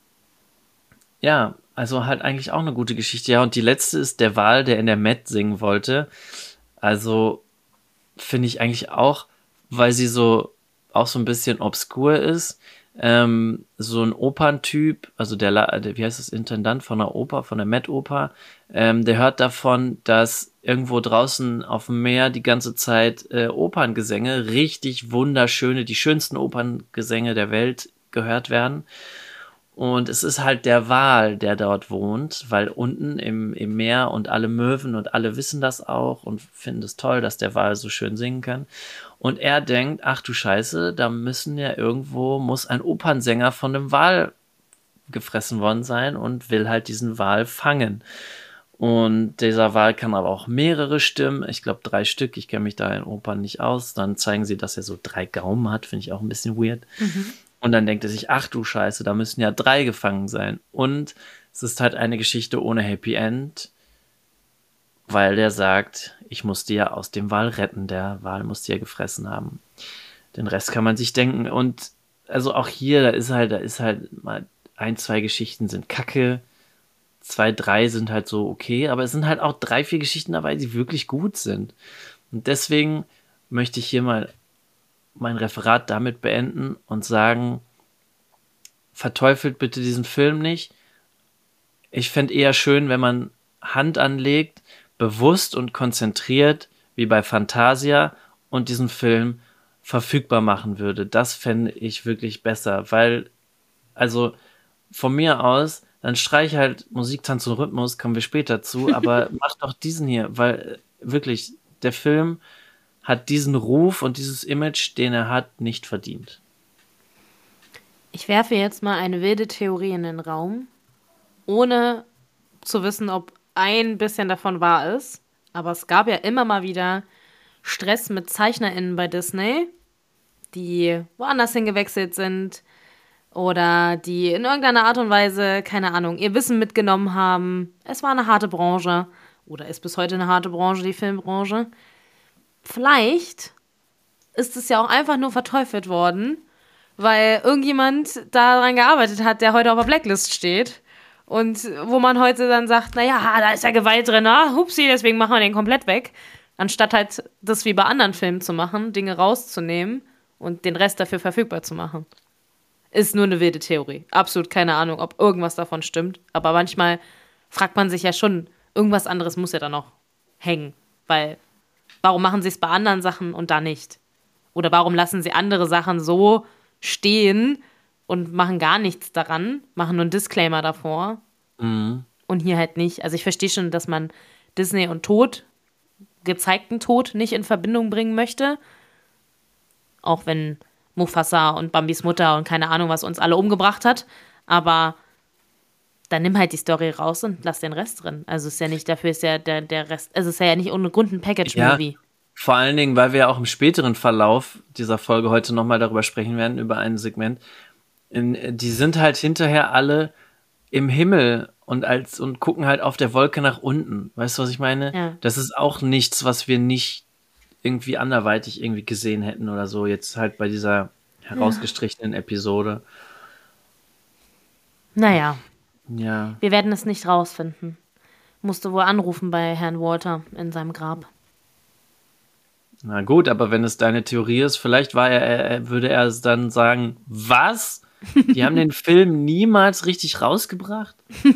ja, also halt eigentlich auch eine gute Geschichte. Ja, und die letzte ist der Wal, der in der Met singen wollte. Also finde ich eigentlich auch, weil sie so auch so ein bisschen obskur ist. Ähm, so ein Operntyp, also der, der, wie heißt das, Intendant von der Oper, von der Met-Oper, ähm, der hört davon, dass irgendwo draußen auf dem Meer die ganze Zeit äh, Operngesänge, richtig wunderschöne, die schönsten Operngesänge der Welt gehört werden. Und es ist halt der Wal, der dort wohnt, weil unten im, im Meer und alle Möwen und alle wissen das auch und finden es toll, dass der Wal so schön singen kann. Und er denkt, ach du Scheiße, da müssen ja irgendwo, muss ein Opernsänger von einem Wal gefressen worden sein und will halt diesen Wal fangen. Und dieser Wal kann aber auch mehrere Stimmen, ich glaube drei Stück, ich kenne mich da in Opern nicht aus. Dann zeigen sie, dass er so drei Gaumen hat, finde ich auch ein bisschen weird. Mhm. Und dann denkt er sich, ach du Scheiße, da müssen ja drei gefangen sein. Und es ist halt eine Geschichte ohne Happy End, weil der sagt, ich musste ja aus dem Wal retten, der Wal musste ja gefressen haben. Den Rest kann man sich denken. Und also auch hier, da ist halt, da ist halt mal ein, zwei Geschichten sind kacke, zwei, drei sind halt so okay, aber es sind halt auch drei, vier Geschichten dabei, die wirklich gut sind. Und deswegen möchte ich hier mal mein Referat damit beenden und sagen, verteufelt bitte diesen Film nicht. Ich fände eher schön, wenn man Hand anlegt, bewusst und konzentriert, wie bei Fantasia, und diesen Film verfügbar machen würde. Das fände ich wirklich besser, weil, also von mir aus, dann streich halt Musik, Tanz und Rhythmus, kommen wir später zu, aber mach doch diesen hier, weil wirklich, der Film hat diesen Ruf und dieses Image, den er hat, nicht verdient. Ich werfe jetzt mal eine wilde Theorie in den Raum, ohne zu wissen, ob ein bisschen davon wahr ist. Aber es gab ja immer mal wieder Stress mit ZeichnerInnen bei Disney, die woanders hingewechselt sind oder die in irgendeiner Art und Weise, keine Ahnung, ihr Wissen mitgenommen haben. Es war eine harte Branche oder ist bis heute eine harte Branche, die Filmbranche. Vielleicht ist es ja auch einfach nur verteufelt worden, weil irgendjemand daran gearbeitet hat, der heute auf der Blacklist steht. Und wo man heute dann sagt, naja, da ist ja Gewalt drin, ah, hupsi, deswegen machen wir den komplett weg. Anstatt halt das wie bei anderen Filmen zu machen, Dinge rauszunehmen und den Rest dafür verfügbar zu machen. Ist nur eine wilde Theorie. Absolut keine Ahnung, ob irgendwas davon stimmt. Aber manchmal fragt man sich ja schon, irgendwas anderes muss ja da noch hängen. Weil, warum machen sie es bei anderen Sachen und da nicht? Oder warum lassen sie andere Sachen so stehen und machen gar nichts daran, machen nur einen Disclaimer davor Mhm. und hier halt nicht. Also ich verstehe schon, dass man Disney und Tod, gezeigten Tod, nicht in Verbindung bringen möchte. Auch wenn Mufasa und Bambis Mutter und keine Ahnung, was uns alle umgebracht hat. Aber dann nimm halt die Story raus und lass den Rest drin. Also ist ja nicht, dafür ist ja der, der Rest, also es ist ja nicht ohne Grund ein Package-Movie. Ja, vor allen Dingen, weil wir ja auch im späteren Verlauf dieser Folge heute nochmal darüber sprechen werden, über ein Segment. In, die sind halt hinterher alle im Himmel und als und gucken halt auf der Wolke nach unten. Weißt du, was ich meine? Ja. Das ist auch nichts, was wir nicht irgendwie anderweitig irgendwie gesehen hätten oder so. Jetzt halt bei dieser herausgestrichenen Episode. Naja, Ja. wir werden es nicht rausfinden. Musste wohl anrufen bei Herrn Walter in seinem Grab. Na gut, aber wenn es deine Theorie ist, vielleicht war er, er würde er es dann sagen, was? Die haben den Film niemals richtig rausgebracht?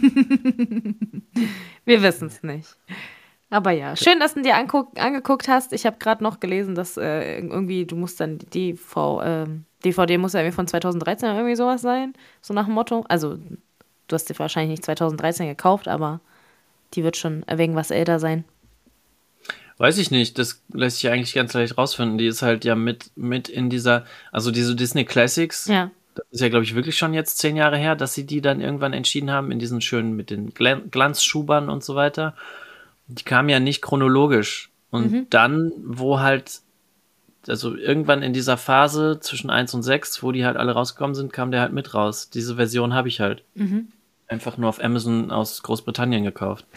Wir wissen es nicht. Aber ja, schön, dass du dir anguck, angeguckt hast. Ich habe gerade noch gelesen, dass äh, irgendwie, du musst dann, die v, äh, D V D muss ja irgendwie von zweitausenddreizehn oder irgendwie sowas sein. So nach dem Motto. Also, du hast dir wahrscheinlich nicht zweitausenddreizehn gekauft, aber die wird schon wegen was älter sein. Weiß ich nicht, das lässt sich eigentlich ganz leicht rausfinden. Die ist halt ja mit, mit in dieser, also diese Disney Classics, Ja. das ist ja, glaube ich, wirklich schon jetzt zehn Jahre her, dass sie die dann irgendwann entschieden haben, in diesen schönen, mit den Glan- Glanzschubern und so weiter. Die kamen ja nicht chronologisch. Und Mhm. dann, wo halt, also irgendwann in dieser Phase zwischen eins und sechs, wo die halt alle rausgekommen sind, kam der halt mit raus. Diese Version habe ich halt. Mhm. Einfach nur auf Amazon aus Großbritannien gekauft.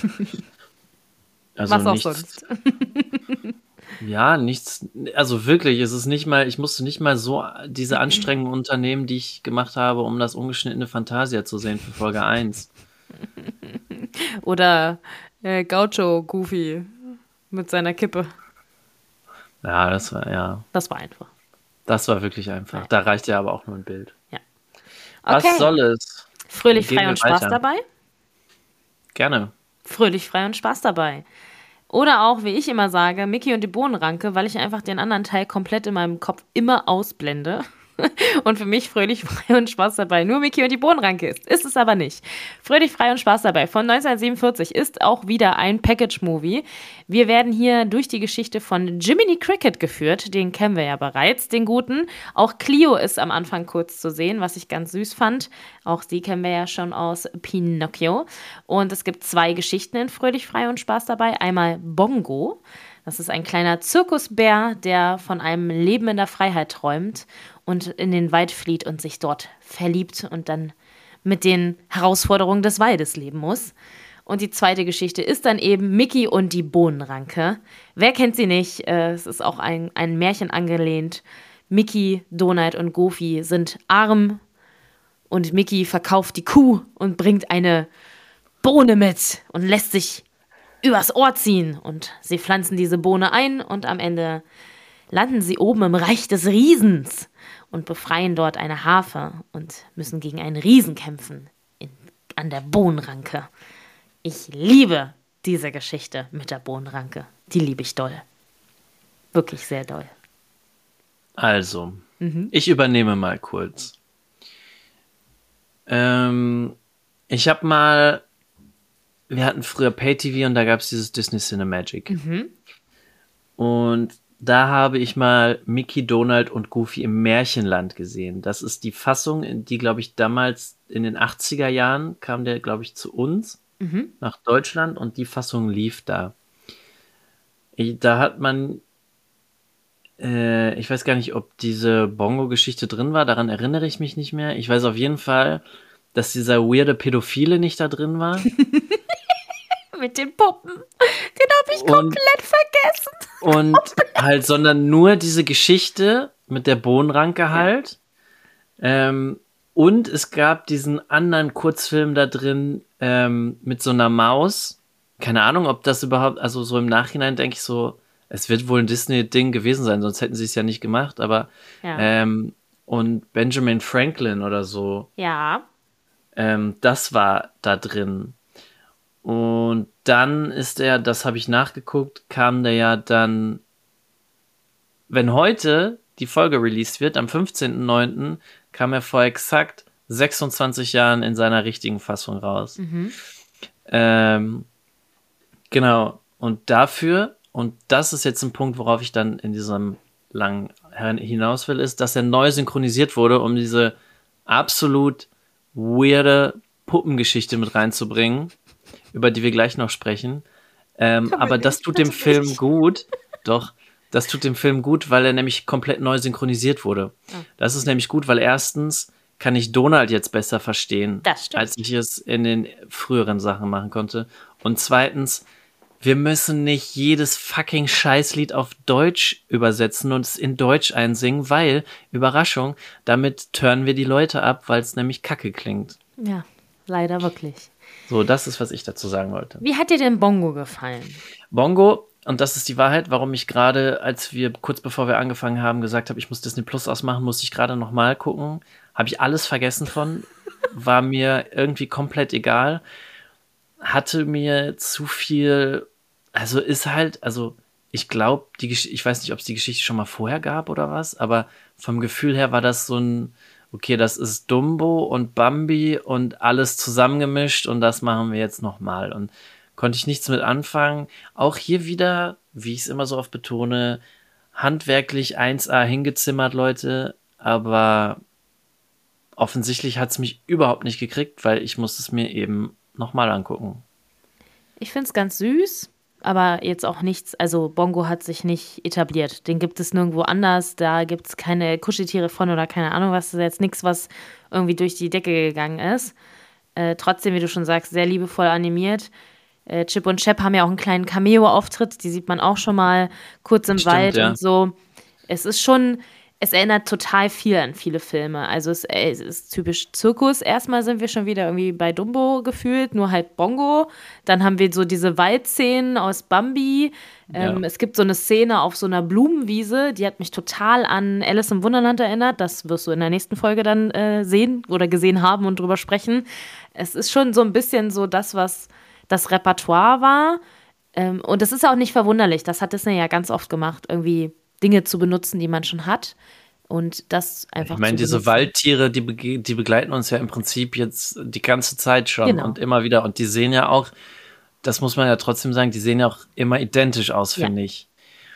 Also Was auch nichts, sonst. ja, nichts, also wirklich, es ist nicht mal, ich musste nicht mal so diese Anstrengungen unternehmen, die ich gemacht habe, um das ungeschnittene Fantasia zu sehen für Folge eins. Oder äh, Gaucho Goofy mit seiner Kippe. Ja, das war, ja, Das war einfach. das war wirklich einfach. Ja. Da reicht ja aber auch nur ein Bild. Ja. Was Okay. soll es? Fröhlich, Gehen frei wir und Spaß weiter. dabei. Gerne. Fröhlich, frei und Spaß dabei. Oder auch, wie ich immer sage, Mickey und die Bohnenranke, weil ich einfach den anderen Teil komplett in meinem Kopf immer ausblende. Und für mich fröhlich, frei und Spaß dabei nur Mickey und die Bohnenranke ist. Ist es aber nicht. Fröhlich, frei und Spaß dabei von neunzehnhundertsiebenundvierzig ist auch wieder ein Package-Movie. Wir werden hier durch die Geschichte von Jiminy Cricket geführt. Den kennen wir ja bereits, den guten. Auch Cleo ist am Anfang kurz zu sehen, was ich ganz süß fand. Auch sie kennen wir ja schon aus Pinocchio. Und es gibt zwei Geschichten in Fröhlich, frei und Spaß dabei. Einmal Bongo. Das ist ein kleiner Zirkusbär, der von einem Leben in der Freiheit träumt und in den Wald flieht und sich dort verliebt und dann mit den Herausforderungen des Waldes leben muss. Und die zweite Geschichte ist dann eben Mickey und die Bohnenranke. Wer kennt sie nicht? Äh, Es ist auch ein, ein Märchen angelehnt. Mickey, Donald und Goofy sind arm und Mickey verkauft die Kuh und bringt eine Bohne mit und lässt sich übers Ohr ziehen. Und sie pflanzen diese Bohne ein und am Ende landen sie oben im Reich des Riesens und befreien dort eine Harfe und müssen gegen einen Riesen kämpfen in, an der Bohnenranke. Ich liebe diese Geschichte mit der Bohnenranke. Die liebe ich doll. Wirklich sehr doll. Also, ich übernehme mal kurz. Ähm, ich habe mal wir hatten früher Pay-T V und da gab es dieses Disney Cinemagic. Mhm. Und da habe ich mal Mickey, Donald und Goofy im Märchenland gesehen. Das ist die Fassung, in die, glaube ich, damals in den achtziger Jahren kam der, glaube ich, zu uns Mhm. nach Deutschland und die Fassung lief da. Ich, da hat man, äh, ich weiß gar nicht, ob diese Bongo-Geschichte drin war, daran erinnere ich mich nicht mehr. Ich weiß auf jeden Fall, dass dieser weirde Pädophile nicht da drin war. Mit den Puppen. Den habe ich Und- komplett vergessen. Und halt, sondern nur diese Geschichte mit der Bohnenranke halt. Ähm, und es gab diesen anderen Kurzfilm da drin ähm, mit so einer Maus. Keine Ahnung, ob das überhaupt, also so im Nachhinein denke ich so, es wird wohl ein Disney-Ding gewesen sein, sonst hätten sie es ja nicht gemacht, aber Ja. ähm, und Benjamin Franklin oder so, Ja. ähm, das war da drin. Und dann ist er, das habe ich nachgeguckt, kam der ja dann, wenn heute die Folge released wird, am fünfzehnten neunten kam er vor exakt sechsundzwanzig Jahren in seiner richtigen Fassung raus. Mhm. Ähm, genau. Und dafür, und das ist jetzt ein Punkt, worauf ich dann in diesem langen hinaus will, ist, dass er neu synchronisiert wurde, um diese absolut weirde Puppengeschichte mit reinzubringen, über die wir gleich noch sprechen. Ähm, Kann man aber das nicht, tut dem bitte Film nicht. gut. Doch, das tut dem Film gut, weil er nämlich komplett neu synchronisiert wurde. Ah. Das ist nämlich gut, weil erstens kann ich Donald jetzt besser verstehen, Das stimmt. als ich es in den früheren Sachen machen konnte. Und zweitens, wir müssen nicht jedes fucking Scheißlied auf Deutsch übersetzen und es in Deutsch einsingen, weil, Überraschung, damit turnen wir die Leute ab, weil es nämlich kacke klingt. Ja, leider wirklich. So, das ist, was ich dazu sagen wollte. Wie hat dir denn Bongo gefallen? Bongo, und das ist die Wahrheit, warum ich gerade, als wir kurz bevor wir angefangen haben, gesagt habe, ich muss Disney Plus ausmachen, musste ich gerade nochmal gucken. Habe ich alles vergessen von, war mir irgendwie komplett egal. Hatte mir zu viel, also ist halt, also ich glaube, die Gesch- ich weiß nicht, ob es die Geschichte schon mal vorher gab oder was, aber vom Gefühl her war das so ein, okay, das ist Dumbo und Bambi und alles zusammengemischt und das machen wir jetzt nochmal. Und konnte ich nichts mit anfangen. Auch hier wieder, wie ich es immer so oft betone, handwerklich eins A hingezimmert, Leute, aber offensichtlich hat es mich überhaupt nicht gekriegt, weil ich musste es mir eben nochmal angucken. Ich finde es ganz süß, aber jetzt auch nichts, also Bongo hat sich nicht etabliert. Den gibt es nirgendwo anders, da gibt es keine Kuscheltiere von oder keine Ahnung was, das ist jetzt nichts, was irgendwie durch die Decke gegangen ist. Äh, trotzdem, wie du schon sagst, sehr liebevoll animiert. Äh, Chip und Chap haben ja auch einen kleinen Cameo-Auftritt, die sieht man auch schon mal kurz im Stimmt, Wald ja. und so. Es ist schon, es erinnert total viel an viele Filme. Also es, äh, es ist typisch Zirkus. Erstmal sind wir schon wieder irgendwie bei Dumbo gefühlt, nur halt Bongo. Dann haben wir so diese Waldszenen aus Bambi. Ähm, Ja. Es gibt so eine Szene auf so einer Blumenwiese, die hat mich total an Alice im Wunderland erinnert. Das wirst du in der nächsten Folge dann äh, sehen oder gesehen haben und drüber sprechen. Es ist schon so ein bisschen so das, was das Repertoire war. Ähm, und das ist auch nicht verwunderlich. Das hat Disney ja ganz oft gemacht, irgendwie Dinge zu benutzen, die man schon hat. Und das einfach Ich meine, zu diese benutzen. Waldtiere, die, bege- die begleiten uns ja im Prinzip jetzt die ganze Zeit schon Genau. und immer wieder. Und die sehen ja auch, das muss man ja trotzdem sagen, die sehen ja auch immer identisch aus, Ja. finde ich.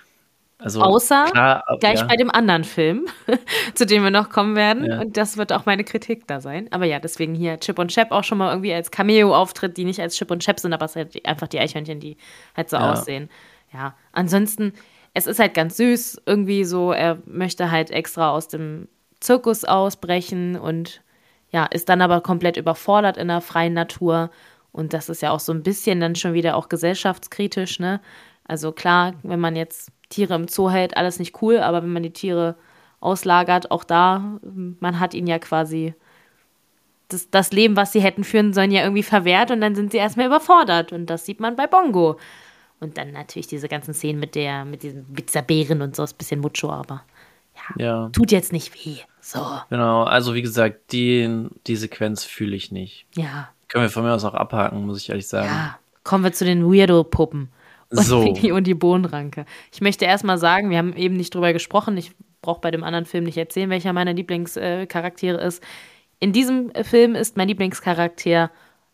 Also, Außer klar, gleich ja. bei dem anderen Film, zu dem wir noch kommen werden. Ja. Und das wird auch meine Kritik da sein. Aber ja, deswegen hier Chip und Chap auch schon mal irgendwie als Cameo-Auftritt, die nicht als Chip und Chap sind, aber es sind halt einfach die Eichhörnchen, die halt so Ja. aussehen. Ja, ansonsten, es ist halt ganz süß. Irgendwie so, er möchte halt extra aus dem Zirkus ausbrechen und ja, ist dann aber komplett überfordert in der freien Natur. Und das ist ja auch so ein bisschen dann schon wieder auch gesellschaftskritisch, ne? Also klar, wenn man jetzt Tiere im Zoo hält, alles nicht cool, aber wenn man die Tiere auslagert, auch da, man hat ihnen ja quasi das, das Leben, was sie hätten führen sollen, ja irgendwie verwehrt und dann sind sie erstmal überfordert. Und das sieht man bei Bongo. Und dann natürlich diese ganzen Szenen mit der, mit diesen mit dieser Bären und so, ist ein bisschen Mucho, aber Ja, tut jetzt nicht weh. So, genau. Also, wie gesagt, die, die Sequenz fühle ich nicht. ja, Können wir von mir aus auch abhaken, muss ich ehrlich sagen. ja. Kommen wir zu den Weirdo-Puppen. Und, So. die, und die Bohnenranke. Ich möchte erstmal sagen, wir haben eben nicht drüber gesprochen. Ich brauche bei dem anderen Film nicht erzählen, welcher meiner Lieblingscharaktere ist. In diesem Film ist mein Lieblingscharakter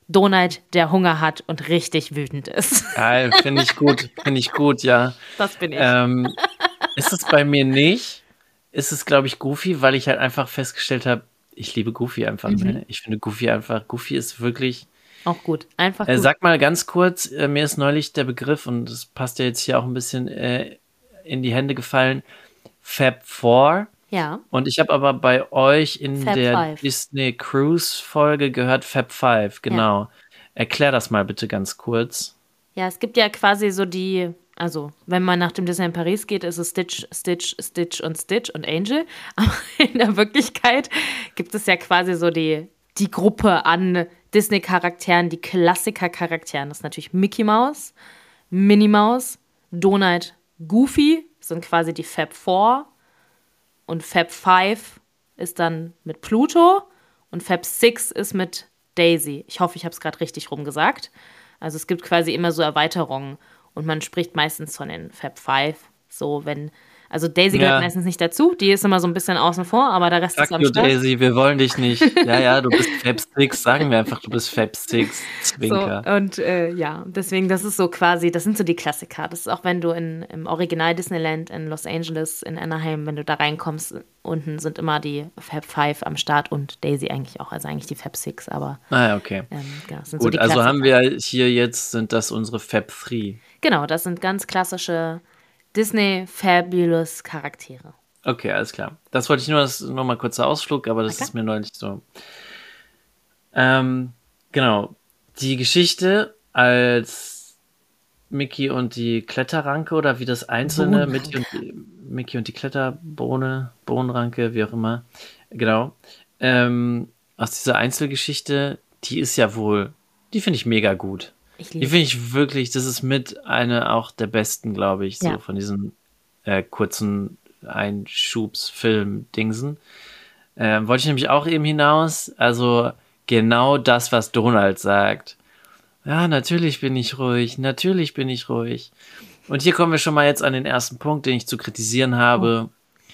Donald, der Hunger hat und richtig wütend ist. Geil, finde ich gut, finde ich gut, ja. Das bin ich. Ähm, ist es bei mir nicht? Ist es, glaube ich, Goofy, weil ich halt einfach festgestellt habe, ich liebe Goofy einfach. Mhm. Ne? Ich finde Goofy einfach, Goofy ist wirklich... Auch gut, einfach Äh, gut. sag mal ganz kurz, äh, mir ist neulich der Begriff, und das passt ja jetzt hier auch ein bisschen äh, in die Hände gefallen, Fab Four. Ja. Und ich habe aber bei euch in Fab der Five. Disney Cruise Folge gehört Fab Five, genau. Erklär das mal bitte ganz kurz. Ja, es gibt ja quasi so die, also wenn man nach dem Disneyland Paris geht, ist es Stitch, Stitch, Stitch und Stitch und Angel. Aber in der Wirklichkeit gibt es ja quasi so die, die Gruppe an Disney-Charakteren, die Klassiker-Charakteren. Das ist natürlich Mickey Mouse, Minnie Mouse, Donald, Goofy, sind quasi die Fab Four. Und Fab Five ist dann mit Pluto und Fab Six ist mit Daisy. Ich hoffe, ich habe es gerade richtig rumgesagt. Also es gibt quasi immer so Erweiterungen und man spricht meistens von den Fab Five. So, wenn, also Daisy gehört Ja. meistens nicht dazu, die ist immer so ein bisschen außen vor, aber der Rest Fuck ist am you, Start. Daisy, wir wollen dich nicht. Ja, ja, du bist Fab Six, sagen wir einfach, du bist Fab Six, So, Zwinker. und äh, ja, deswegen, das ist so quasi, das sind so die Klassiker. Das ist auch, wenn du in, im Original Disneyland in Los Angeles, in Anaheim, wenn du da reinkommst, unten sind immer die Fab Five am Start und Daisy eigentlich auch, also eigentlich die Fab Six, aber Ah, ja, okay. ähm, genau, das sind so Gut, die also Klassiker. haben wir hier jetzt, sind das unsere Fab Three. Genau, das sind ganz klassische Disney Fabulous Charaktere. Okay, alles klar. Das wollte ich nur, das ist nur mal kurzer Ausflug, aber das Okay. ist mir neulich so. Ähm, genau. Die Geschichte, als Mickey und die Kletterranke oder wie das einzelne, Bohnenranke. Mickey und die, Mickey und die Kletterbohne, Bohnenranke, wie auch immer. Genau. Ähm, aus dieser Einzelgeschichte, die ist ja wohl, die finde ich mega gut. Ich Die liebe finde ich wirklich, das ist mit einer auch der besten, glaube ich, so Ja. von diesen äh, kurzen Einschubsfilm-Dingsen. Ähm, wollte ich nämlich auch eben hinaus. Also genau das, was Donald sagt. Ja, natürlich bin ich ruhig, natürlich bin ich ruhig. Und hier kommen wir schon mal jetzt an den ersten Punkt, den ich zu kritisieren habe.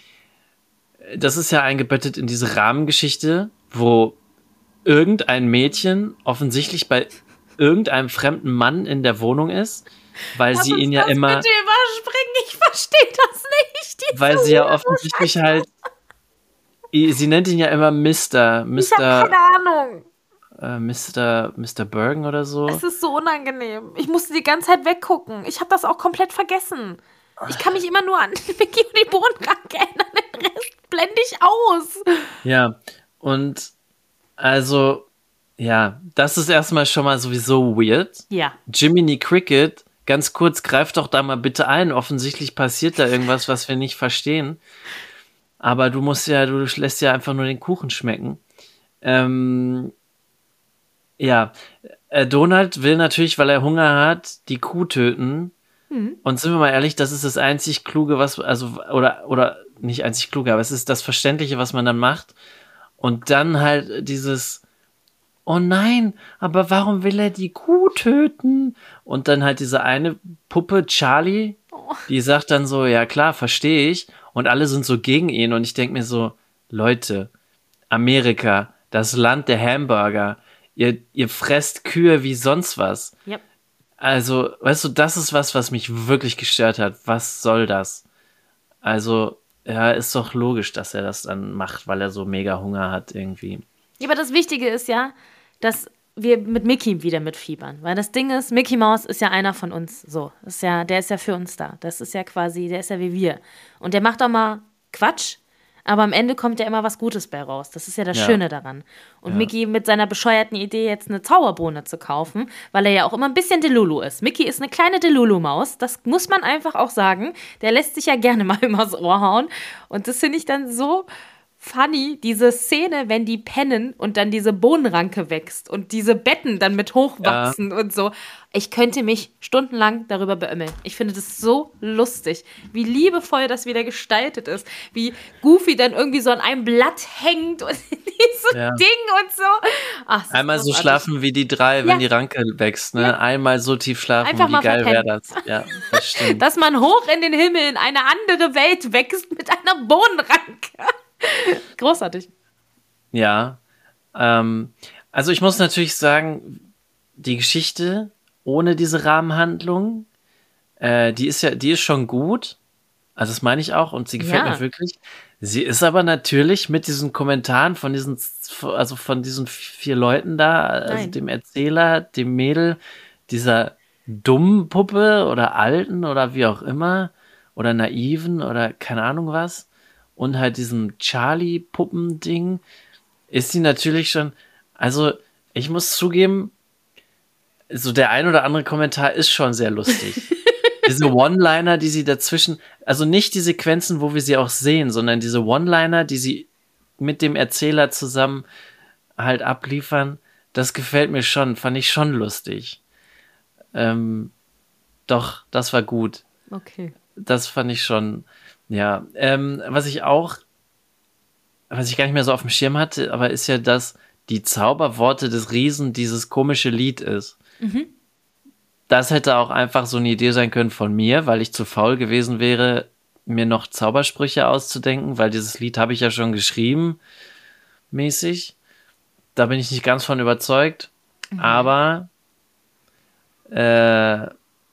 Das ist ja eingebettet in diese Rahmengeschichte, wo irgendein Mädchen offensichtlich bei irgendeinem fremden Mann in der Wohnung ist, weil sie ihn ja immer, Bitte überspringen, ich verstehe das nicht. Die weil sie ja offensichtlich halt, sie nennt ihn ja immer Mister, Ich habe Mister, keine Ahnung. äh, Mister, Mister Bergen oder so. Es ist so unangenehm. Ich musste die ganze Zeit weggucken. Ich habe das auch komplett vergessen. Ich kann mich immer nur an Mickey und die Bohnenranke erinnern. Den Rest blende ich aus. Ja, und also, ja, das ist erstmal schon mal sowieso weird. Ja. Jiminy Cricket, ganz kurz, greif doch da mal bitte ein. Offensichtlich passiert da irgendwas, was wir nicht verstehen. Aber du musst ja, du lässt ja einfach nur den Kuchen schmecken. Ähm, ja, äh, Donald will natürlich, weil er Hunger hat, die Kuh töten. Mhm. Und sind wir mal ehrlich, das ist das einzig Kluge, was, also, oder, oder nicht einzig Kluge, aber es ist das Verständliche, was man dann macht. Und dann halt dieses, oh nein, aber warum will er die Kuh töten? Und dann halt diese eine Puppe, Charlie, Oh. die sagt dann so, ja klar, verstehe ich. Und alle sind so gegen ihn. Und ich denke mir so, Leute, Amerika, das Land der Hamburger, ihr, ihr fresst Kühe wie sonst was. Yep. Also, weißt du, das ist was, was mich wirklich gestört hat. Was soll das? Also, ja, ist doch logisch, dass er das dann macht, weil er so mega Hunger hat irgendwie. Ja, aber das Wichtige ist ja, dass wir mit Mickey wieder mitfiebern. Weil das Ding ist, Mickey Mouse ist ja einer von uns. So, ist ja, der ist ja für uns da. Das ist ja quasi, der ist ja wie wir. Und der macht auch mal Quatsch, aber am Ende kommt ja immer was Gutes bei raus. Das ist ja das Ja. Schöne daran. Und Ja. Mickey mit seiner bescheuerten Idee, jetzt eine Zauberbohne zu kaufen, weil er ja auch immer ein bisschen Delulu ist. Mickey ist eine kleine Delulu-Maus, das muss man einfach auch sagen. Der lässt sich ja gerne mal übers Ohr hauen. Und das finde ich dann so funny, diese Szene, wenn die pennen und dann diese Bohnenranke wächst und diese Betten dann mit hochwachsen und so. Ich könnte mich stundenlang darüber beömmeln. Ich finde das so lustig, wie liebevoll das wieder gestaltet ist, wie Goofy dann irgendwie so an einem Blatt hängt und dieses Ja. Ding und so. Ach, es ist Einmal so großartig. schlafen wie die drei, wenn Ja. die Ranke wächst, ne? Ja. Einmal so tief schlafen, Einfach wie mal geil wäre verpennen. das? Ja, das stimmt. Dass man hoch in den Himmel in eine andere Welt wächst mit einer Bohnenranke. Großartig. Ja. Ähm, also ich muss natürlich sagen, die Geschichte ohne diese Rahmenhandlung, äh, die ist ja, die ist schon gut. Also das meine ich auch und sie gefällt Ja. mir wirklich. Sie ist aber natürlich mit diesen Kommentaren von diesen, also von diesen vier Leuten da, also Nein. dem Erzähler, dem Mädel, dieser dummen Puppe oder alten oder wie auch immer oder naiven oder keine Ahnung was und halt diesem Charlie-Puppen-Ding ist sie natürlich schon, also ich muss zugeben, so der ein oder andere Kommentar ist schon sehr lustig. Diese One-Liner, die sie dazwischen, also nicht die Sequenzen, wo wir sie auch sehen, sondern diese One-Liner, die sie mit dem Erzähler zusammen halt abliefern, das gefällt mir schon, fand ich schon lustig. Ähm, doch, das war gut. Okay. Das fand ich schon, ja. Ähm, was ich auch, was ich gar nicht mehr so auf dem Schirm hatte, aber ist ja, dass die Zauberworte des Riesen dieses komische Lied ist. Mhm. Das hätte auch einfach so eine Idee sein können von mir, weil ich zu faul gewesen wäre, mir noch Zaubersprüche auszudenken, weil dieses Lied habe ich ja schon geschrieben, mäßig. Da bin ich nicht ganz von überzeugt. Mhm. Aber äh,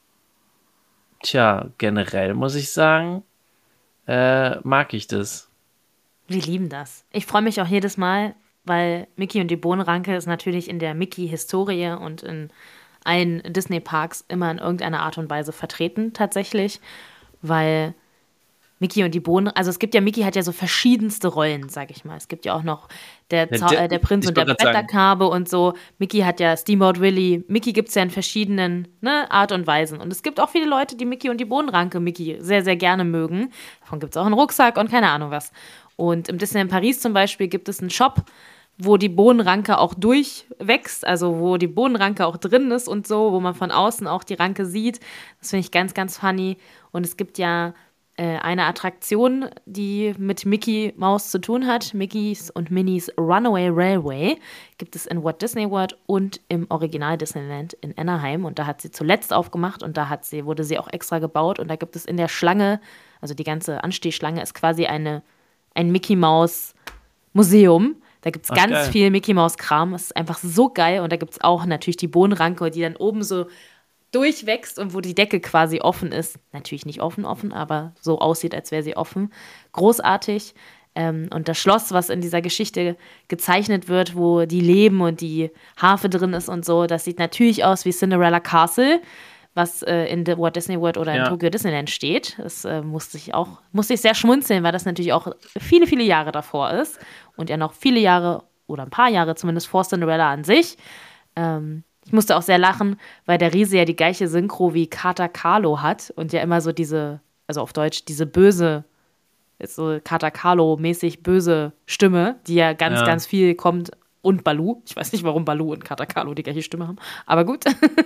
tja, generell muss ich sagen, äh, mag ich das. Wir lieben das. Ich freue mich auch jedes Mal, weil Mickey und die Bohnenranke ist natürlich in der Mickey-Historie und in allen Disney-Parks immer in irgendeiner Art und Weise vertreten, tatsächlich, weil Mickey und die Bohnen, also es gibt ja, Mickey hat ja so verschiedenste Rollen, sag ich mal. Es gibt ja auch noch der, Zau- der, äh, der Prinz und der Bretterkabe und so. Mickey hat ja Steamboat Willie. Mickey gibt es ja in verschiedenen ne, Art und Weisen. Und es gibt auch viele Leute, die Mickey und die Bohnenranke Mickey sehr, sehr gerne mögen. Davon gibt es auch einen Rucksack und keine Ahnung was. Und im Disneyland Paris zum Beispiel gibt es einen Shop, wo die Bohnenranke auch durchwächst, also wo die Bohnenranke auch drin ist und so, wo man von außen auch die Ranke sieht. Das finde ich ganz, ganz funny. Und es gibt ja äh, eine Attraktion, die mit Mickey Maus zu tun hat. Mickeys und Minnies Runaway Railway gibt es in Walt Disney World und im Original Disneyland in Anaheim. Und da hat sie zuletzt aufgemacht und da hat sie, wurde sie auch extra gebaut. Und da gibt es in der Schlange, also die ganze Anstehschlange ist quasi eine, ein Mickey Maus Museum. Da gibt es ganz geil. viel Mickey-Maus-Kram. Es ist einfach so geil. Und da gibt es auch natürlich die Bohnenranke, die dann oben so durchwächst und wo die Decke quasi offen ist. Natürlich nicht offen, offen, aber so aussieht, als wäre sie offen. Großartig. Ähm, und das Schloss, was in dieser Geschichte gezeichnet wird, wo die leben und die Harfe drin ist und so, das sieht natürlich aus wie Cinderella Castle, was äh, in der Walt Disney World oder in Ja. Tokyo Disneyland steht. Das äh, musste ich auch, musste ich sehr schmunzeln, weil das natürlich auch viele, viele Jahre davor ist und ja noch viele Jahre oder ein paar Jahre zumindest vor Cinderella an sich. Ähm, ich musste auch sehr lachen, weil der Riese ja die gleiche Synchro wie Kater Carlo hat und ja immer so diese, also auf Deutsch, diese böse, ist so Kater Carlo-mäßig böse Stimme, die ja ganz, Ja. ganz viel kommt. Und Baloo. Ich weiß nicht, warum Baloo und Kater Carlo die gleiche Stimme haben. Aber gut.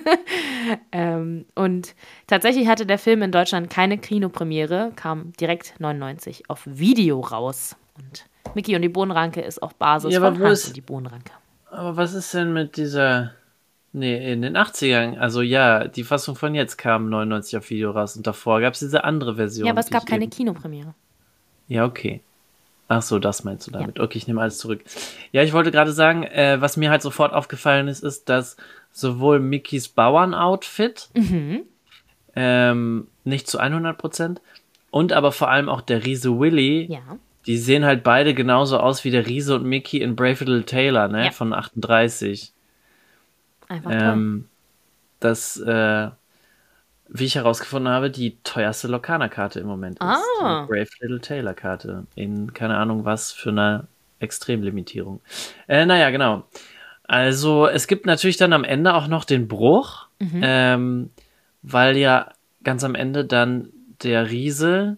ähm, und tatsächlich hatte der Film in Deutschland keine Kinopremiere, kam direkt neunundneunzig auf Video raus. Und Mickey und die Bohnenranke ist auch Basis Ja, aber von wo Hans ist- und die Bohnenranke. Aber was ist denn mit dieser... Nee, in den achtzigern, also ja, die Fassung von jetzt kam neunundneunzig auf Video raus und davor gab es diese andere Version. Ja, aber es die gab ich keine eben- Kinopremiere. Ja, okay. Ach so, das meinst du damit. Okay, ich nehme alles zurück. Ja, ich wollte gerade sagen, äh, was mir halt sofort aufgefallen ist, ist, dass sowohl Mickeys Bauernoutfit, Mhm. ähm, nicht zu hundert Prozent, und aber vor allem auch der Riese Willy, Ja. die sehen halt beide genauso aus wie der Riese und Mickey in Brave Little Tailor, ne, Ja. von achtunddreißig. Einfach toll. Ähm, das, äh, wie ich herausgefunden habe, die teuerste Lokana-Karte im Moment ist. Ah. Die Brave Little Tailor-Karte. In keine Ahnung was für eine Extremlimitierung. Äh, naja, genau. Also, es gibt natürlich dann am Ende auch noch den Bruch, Mhm. ähm, weil ja ganz am Ende dann der Riese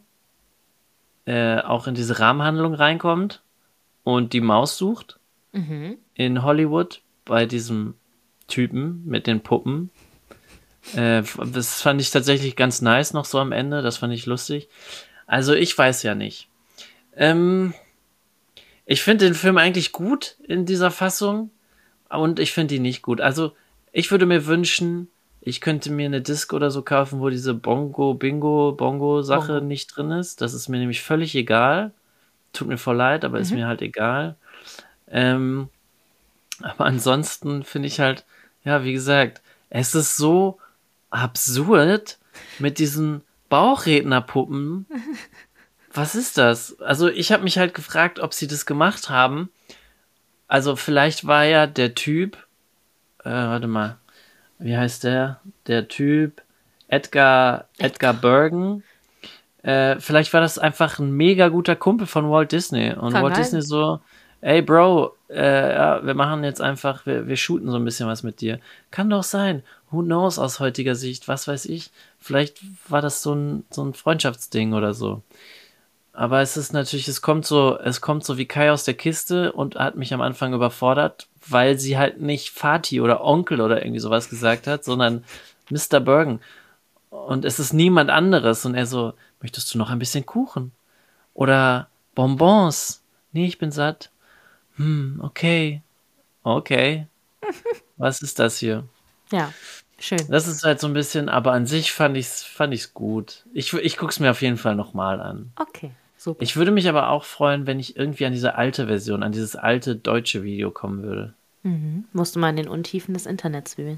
äh, auch in diese Rahmenhandlung reinkommt und die Maus sucht Mhm. in Hollywood bei diesem Typen mit den Puppen. Äh, das fand ich tatsächlich ganz nice noch so am Ende. Das fand ich lustig. Also ich weiß ja nicht. Ähm, ich finde den Film eigentlich gut in dieser Fassung und ich finde ihn nicht gut. Also ich würde mir wünschen, ich könnte mir eine Disc oder so kaufen, wo diese Bongo, Bingo, Bongo-Sache Bongo. nicht drin ist. Das ist mir nämlich völlig egal. Tut mir voll leid, aber ist Mhm. mir halt egal. Ähm, aber ansonsten finde ich halt, ja, wie gesagt, es ist so absurd mit diesen Bauchrednerpuppen. Was ist das? Also ich habe mich halt gefragt, ob sie das gemacht haben. Also vielleicht war ja der Typ, äh, warte mal, wie heißt der? Der Typ Edgar, Edgar Bergen. Äh, vielleicht war das einfach ein mega guter Kumpel von Walt Disney. Und Kann Walt sein. Disney so, ey Bro, äh, ja, wir machen jetzt einfach, wir, wir shooten so ein bisschen was mit dir. Kann doch sein. Who knows aus heutiger Sicht, was weiß ich. Vielleicht war das so ein, so ein Freundschaftsding oder so. Aber es ist natürlich, es kommt so, es kommt so wie Kai aus der Kiste und hat mich am Anfang überfordert, weil sie halt nicht Vati oder Onkel oder irgendwie sowas gesagt hat, sondern Mister Bergen. Und es ist niemand anderes. Und er so, möchtest du noch ein bisschen Kuchen? Oder Bonbons? Nee, ich bin satt. Hm, okay. Okay. Was ist das hier? Ja, schön. Das ist halt so ein bisschen, aber an sich fand ich's, fand ich's gut. Ich, ich guck's mir auf jeden Fall nochmal an. Okay, super. Ich würde mich aber auch freuen, wenn ich irgendwie an diese alte Version, an dieses alte deutsche Video kommen würde. Mhm. Musst du mal in den Untiefen des Internets wühlen.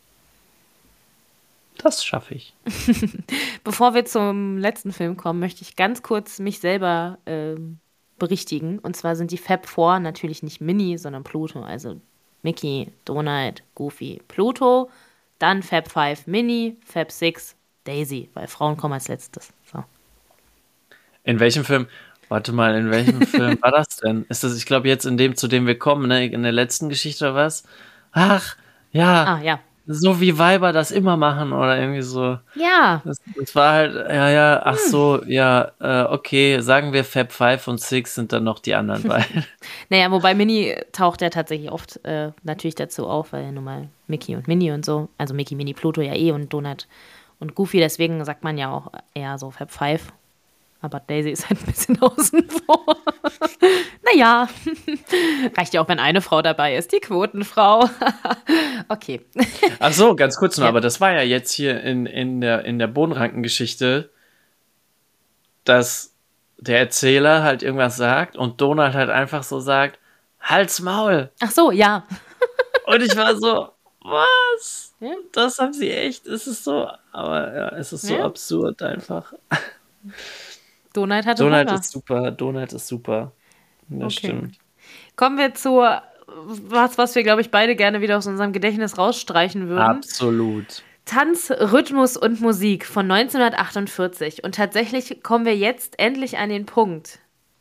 Das schaffe ich. Bevor wir zum letzten Film kommen, möchte ich ganz kurz mich selber ähm, berichtigen. Und zwar sind die Fab Four natürlich nicht Minnie, sondern Pluto. Also Mickey, Donald, Goofy, Pluto. Dann Fab Five Minnie, Fab Six Daisy, weil Frauen kommen als letztes. So. In welchem Film? Warte mal, in welchem Film war das denn? Ist das, ich glaube, jetzt in dem, zu dem wir kommen, ne? In der letzten Geschichte oder was? Ach, ja. Ah, ja. So wie Weiber das immer machen oder irgendwie so. Ja. Das, das war halt, ja, ja, ach so, ja, äh, okay, sagen wir Fab Five und Six sind dann noch die anderen beiden. Naja, wobei Minnie taucht ja tatsächlich oft äh, natürlich dazu auf, weil ja nun mal Mickey und Minnie und so, also Mickey, Minnie, Pluto ja eh und Donald und Goofy, deswegen sagt man ja auch eher so Fab Five. Aber Daisy ist halt ein bisschen außen vor. Naja, reicht ja auch, wenn eine Frau dabei ist, die Quotenfrau. Okay. Ach so, ganz kurz noch, Ja. aber das war ja jetzt hier in, in der, in der Bohnenrankengeschichte, dass der Erzähler halt irgendwas sagt und Donald halt einfach so sagt, Halt's Maul. Ach so, ja. Und ich war so, was? Ja. Das haben sie echt, es ist so, aber ja, es ist so Ja. absurd einfach. Donald hatte Donald Hunger. ist super, Donald ist super. Das Okay. stimmt. Kommen wir zu was, was wir, glaube ich, beide gerne wieder aus unserem Gedächtnis rausstreichen würden. Absolut. Tanz, Rhythmus und Musik von neunzehnhundertachtundvierzig. Und tatsächlich kommen wir jetzt endlich an den Punkt,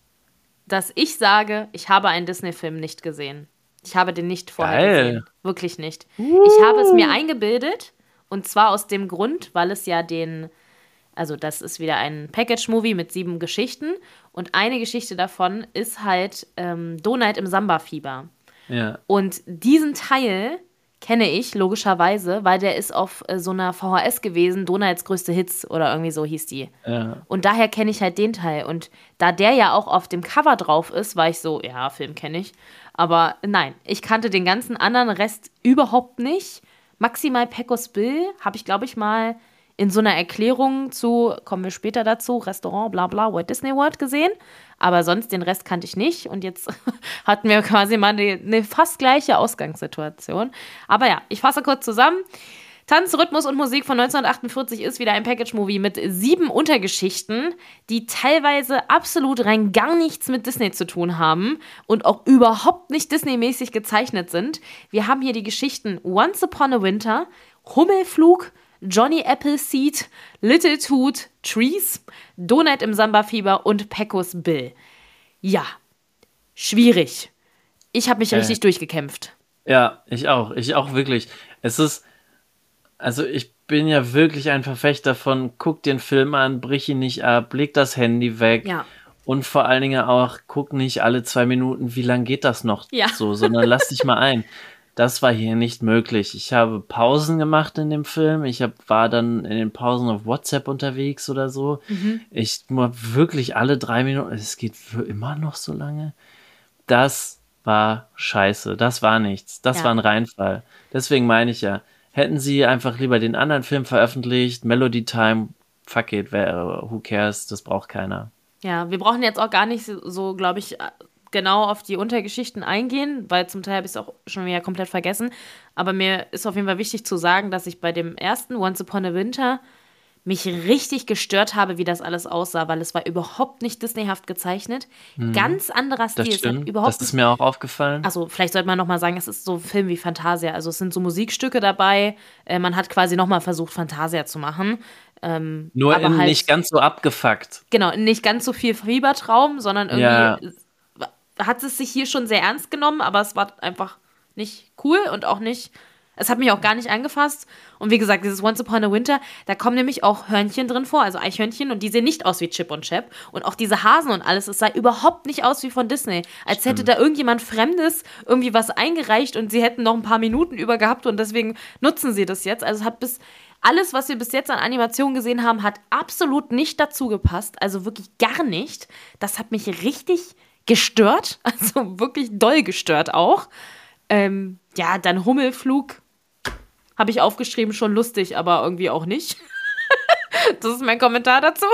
dass ich sage, ich habe einen Disney-Film nicht gesehen. Ich habe den nicht vorher Geil. gesehen. Wirklich nicht. Ich habe es mir eingebildet. Und zwar aus dem Grund, weil es ja den, also das ist wieder ein Package-Movie mit sieben Geschichten. Und eine Geschichte davon ist halt ähm, Donald im Samba-Fieber. Ja. Und diesen Teil kenne ich logischerweise, weil der ist auf äh, so einer V H S gewesen, Donalds größte Hits oder irgendwie so hieß die. Ja. Und daher kenne ich halt den Teil. Und da der ja auch auf dem Cover drauf ist, war ich so, ja, Film kenne ich. Aber nein, ich kannte den ganzen anderen Rest überhaupt nicht. Maximal Pecos Bill habe ich, glaube ich, mal in so einer Erklärung zu, kommen wir später dazu, Restaurant, bla bla, Walt Disney World gesehen. Aber sonst den Rest kannte ich nicht. Und jetzt hatten wir quasi mal eine, eine fast gleiche Ausgangssituation. Aber ja, ich fasse kurz zusammen. Tanz, Rhythmus und Musik von neunzehnhundertachtundvierzig ist wieder ein Package-Movie mit sieben Untergeschichten, die teilweise absolut rein gar nichts mit Disney zu tun haben und auch überhaupt nicht Disney-mäßig gezeichnet sind. Wir haben hier die Geschichten Once Upon a Winter, Hummelflug, Johnny Appleseed, Little Toot, Trees, Donald im Samba-Fieber und Pecos Bill. Ja, schwierig. Ich habe mich Äh. richtig durchgekämpft. Ja, ich auch. Ich auch wirklich. Es ist, also ich bin ja wirklich ein Verfechter von, guck den Film an, brich ihn nicht ab, leg das Handy weg. Ja. Und vor allen Dingen auch, guck nicht alle zwei Minuten, wie lang geht das noch Ja. so, sondern lass dich mal ein. Das war hier nicht möglich. Ich habe Pausen gemacht in dem Film. Ich hab, war dann in den Pausen auf WhatsApp unterwegs oder so. Mhm. Ich war wirklich alle drei Minuten. Es geht für immer noch so lange. Das war scheiße. Das war nichts. Das Ja. war ein Reinfall. Deswegen meine ich ja, hätten sie einfach lieber den anderen Film veröffentlicht, Melody Time, fuck it, wer, who cares, das braucht keiner. Ja, wir brauchen jetzt auch gar nicht so, so glaube ich, genau auf die Untergeschichten eingehen, weil zum Teil habe ich es auch schon wieder komplett vergessen. Aber mir ist auf jeden Fall wichtig zu sagen, dass ich bei dem ersten Once Upon a Winter mich richtig gestört habe, wie das alles aussah, weil es war überhaupt nicht Disneyhaft gezeichnet. Mhm. Ganz anderer Das Stil. Es hat stimmt. überhaupt Das ist nicht. mir auch aufgefallen. Also, vielleicht sollte man nochmal sagen, es ist so ein Film wie Fantasia. Also, es sind so Musikstücke dabei. Äh, man hat quasi nochmal versucht, Fantasia zu machen. Ähm, Nur aber in halt, nicht ganz so abgefuckt. genau, nicht ganz so viel Fiebertraum, sondern irgendwie Ja, äh, hat es sich hier schon sehr ernst genommen, aber es war einfach nicht cool und auch nicht. Es hat mich auch gar nicht angefasst. Und wie gesagt, dieses Once Upon a Winter, da kommen nämlich auch Hörnchen drin vor, also Eichhörnchen, und die sehen nicht aus wie Chip und Chap. Und auch diese Hasen und alles, es sah überhaupt nicht aus wie von Disney. Als hätte stimmt. da irgendjemand Fremdes irgendwie was eingereicht und sie hätten noch ein paar Minuten über gehabt und deswegen nutzen sie das jetzt. Also es hat bis. Alles, was wir bis jetzt an Animationen gesehen haben, hat absolut nicht dazu gepasst. Also wirklich gar nicht. Das hat mich richtig gestört. Also wirklich doll gestört auch. Ähm, ja, dann Hummelflug. Habe ich aufgeschrieben, schon lustig, aber irgendwie auch nicht. Das ist mein Kommentar dazu.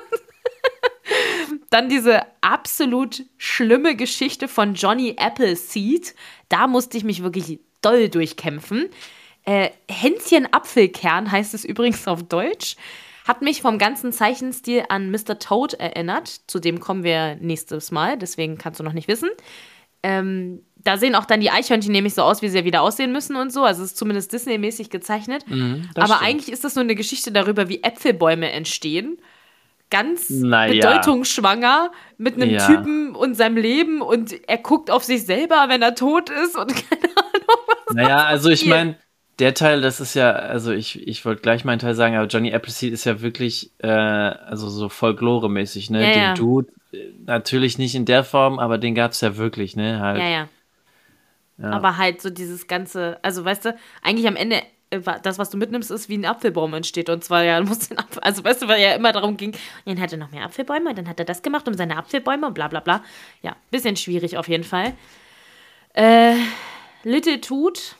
Dann diese absolut schlimme Geschichte von Johnny Appleseed. Da musste ich mich wirklich doll durchkämpfen. Äh, Hänschen Apfelkern heißt es übrigens auf Deutsch. Hat mich vom ganzen Zeichenstil an Mister Toad erinnert. Zu dem kommen wir nächstes Mal, deswegen kannst du noch nicht wissen. Ähm, da sehen auch dann die Eichhörnchen nämlich so aus, wie sie ja wieder aussehen müssen und so. Also es ist zumindest Disney-mäßig gezeichnet. Mhm, das Aber stimmt. eigentlich ist das nur eine Geschichte darüber, wie Äpfelbäume entstehen. Ganz Naja. bedeutungsschwanger mit einem Ja. Typen und seinem Leben und er guckt auf sich selber, wenn er tot ist und keine Ahnung, was Naja, also ich passiert. meine, der Teil, das ist ja, also ich, ich wollte gleich meinen Teil sagen, aber Johnny Appleseed ist ja wirklich, äh, also so Folklore-mäßig, ne? Ja, Den ja. Dude, äh, natürlich nicht in der Form, aber den gab es ja wirklich, ne? Halt. Ja, ja. Ja. Aber halt so dieses ganze, also weißt du, eigentlich am Ende, äh, wa- das, was du mitnimmst, ist, wie ein Apfelbaum entsteht. Und zwar ja, muss den Apfel, also weißt du, weil ja immer darum ging, dann hat er noch mehr Apfelbäume, dann hat er das gemacht um seine Apfelbäume und bla bla bla. Ja, bisschen schwierig auf jeden Fall. Äh, Little Toot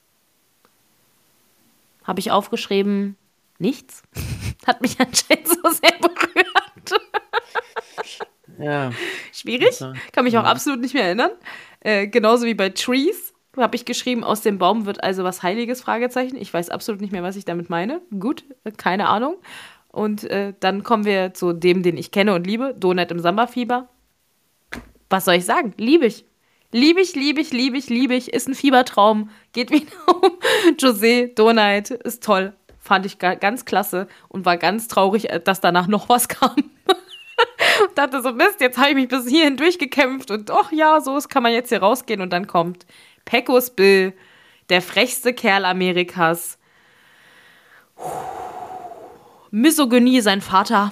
habe ich aufgeschrieben, nichts. Hat mich anscheinend so sehr berührt. Ja. Schwierig. Also, Kann mich auch ja. absolut nicht mehr erinnern. Äh, genauso wie bei Trees habe ich geschrieben, aus dem Baum wird also was Heiliges, Fragezeichen. Ich weiß absolut nicht mehr, was ich damit meine. Gut, äh, keine Ahnung. Und äh, dann kommen wir zu dem, den ich kenne und liebe, Donut im Samba-Fieber. Was soll ich sagen? Liebe ich. Liebe ich, liebe ich, liebe ich, liebe ich. Ist ein Fiebertraum. Geht wieder um José, Donut. Ist toll. Fand ich ga- ganz klasse und war ganz traurig, äh, dass danach noch was kam. Und dachte so, Mist, jetzt habe ich mich bis hierhin durchgekämpft und doch, ja, so kann man jetzt hier rausgehen. Und dann kommt Pecos Bill, der frechste Kerl Amerikas. Misogynie, sein Vater.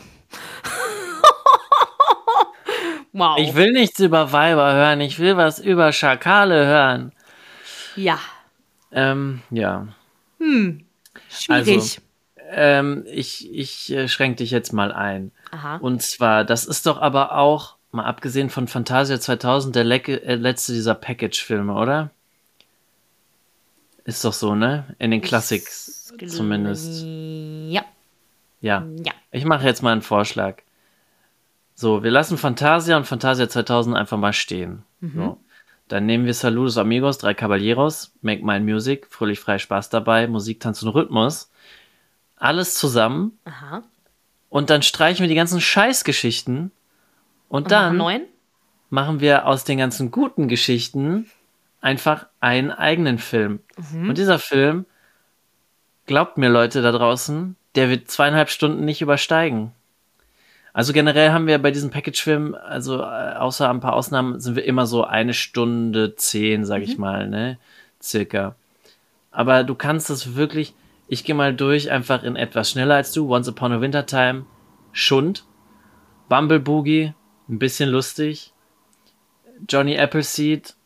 Wow. Ich will nichts über Weiber hören, ich will was über Schakale hören. Ja, Ähm, ja. schwierig. Ähm, ich ich äh, schränke dich jetzt mal ein. Aha. Und zwar, das ist doch aber auch, mal abgesehen von Fantasia zweitausend, der lecke, äh, letzte dieser Package-Filme, oder? Ist doch so, ne? In den Classics zumindest. Ja, Ja. ja. Ich mache jetzt mal einen Vorschlag. So, wir lassen Fantasia und Fantasia zweitausend einfach mal stehen. So. Dann nehmen wir Saludos Amigos, drei Caballeros, Make Mine Music, fröhlich frei Spaß dabei, Musik, Tanz und Rhythmus. Alles zusammen. Aha. Und dann streichen wir die ganzen Scheißgeschichten. Und Und dann noch neun? machen wir aus den ganzen guten Geschichten einfach einen eigenen Film. Und dieser Film, glaubt mir Leute da draußen, der wird zweieinhalb Stunden nicht übersteigen. Also generell haben wir bei diesen Package-Filmen, also äh, außer ein paar Ausnahmen, sind wir immer so eine Stunde zehn, sag ich mal, ne? Circa. Aber du kannst es wirklich, ich gehe mal durch, einfach in etwas schneller als du. Once Upon a Winter Time, Schund. Bumble Boogie, ein bisschen lustig. Johnny Appleseed,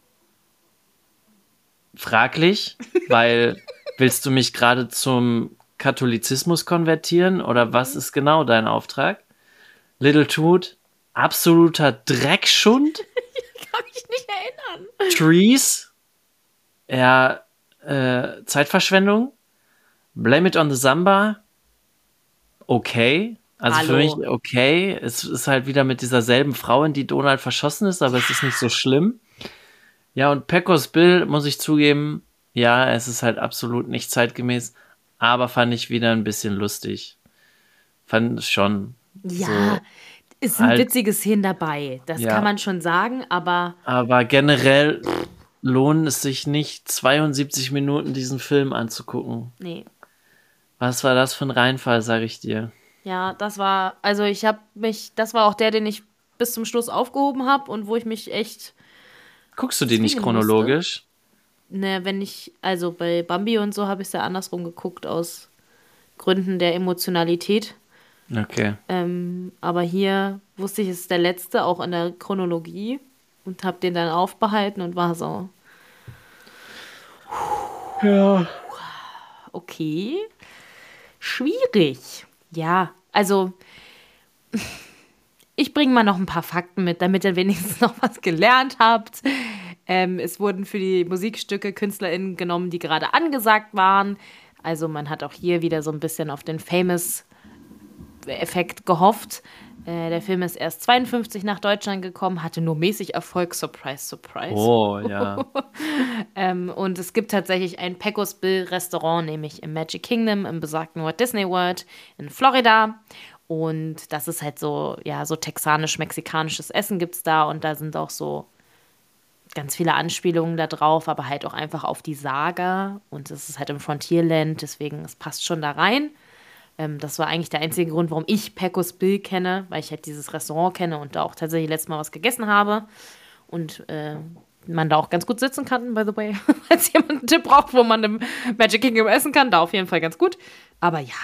fraglich, weil willst du mich gerade zum Katholizismus konvertieren oder was ist genau dein Auftrag? Little Toot, absoluter Dreckschund. Kann mich nicht erinnern. Trees, ja, äh, Zeitverschwendung. Blame It on the Samba, okay. Also für mich Hallo. okay. Es ist halt wieder mit dieser selben Frau, in die Donald verschossen ist, aber es ist nicht so schlimm. Ja, und Pecos Bill, muss ich zugeben, ja, es ist halt absolut nicht zeitgemäß, aber fand ich wieder ein bisschen lustig. Fand schon Ja, so es sind halt, witzige Szenen dabei. Das kann ja. man schon sagen, aber Aber generell lohnt es sich nicht, zweiundsiebzig Minuten diesen Film anzugucken. nee. Was war das für ein Reinfall, sag ich dir. Ja, das war, also ich habe mich, das war auch der, den ich bis zum Schluss aufgehoben habe und wo ich mich echt Guckst du die nicht zwingen musste. chronologisch? Ne, wenn ich, also bei Bambi und so habe ich es ja andersrum geguckt, aus Gründen der Emotionalität. Okay. Ähm, aber hier wusste ich, es ist der letzte, auch in der Chronologie. Und habe den dann aufbehalten und war so, Ja. okay, schwierig. Ja, also ich bringe mal noch ein paar Fakten mit, damit ihr wenigstens noch was gelernt habt. Ähm, es wurden für die Musikstücke KünstlerInnen genommen, die gerade angesagt waren. Also man hat auch hier wieder so ein bisschen auf den Famous-Effekt gehofft. Äh, der Film ist erst zweiundfünfzig nach Deutschland gekommen, hatte nur mäßig Erfolg, surprise, surprise. Oh, ja. Ähm, und es gibt tatsächlich ein Pecos Bill Restaurant, nämlich im Magic Kingdom, im besagten Walt Disney World in Florida. Und das ist halt so, ja, so texanisch-mexikanisches Essen gibt's da. Und da sind auch so ganz viele Anspielungen da drauf, aber halt auch einfach auf die Saga. Und es ist halt im Frontierland, deswegen, es passt schon da rein. Ähm, das war eigentlich der einzige Grund, warum ich Pecos Bill kenne, weil ich halt dieses Restaurant kenne und da auch tatsächlich letztes Mal was gegessen habe. Und äh, man da auch ganz gut sitzen kann, by the way. Falls jemand einen Tipp braucht, wo man im Magic Kingdom essen kann, da auf jeden Fall ganz gut. Aber ja,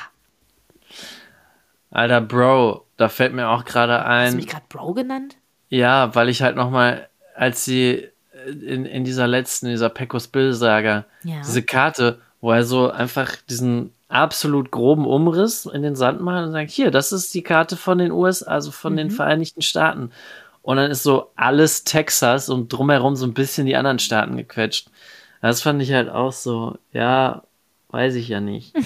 Alter, Bro, da fällt mir auch gerade hast du ein, mich gerade Bro genannt? ja, weil ich halt nochmal, als sie in, in dieser letzten, dieser Pecos Bill-Saga, Ja. diese Karte, wo er so einfach diesen absolut groben Umriss in den Sand malt und sagt, hier, das ist die Karte von den U S A, also von den Vereinigten Staaten. Und dann ist so alles Texas und drumherum so ein bisschen die anderen Staaten gequetscht. Das fand ich halt auch so, ja, weiß ich ja nicht.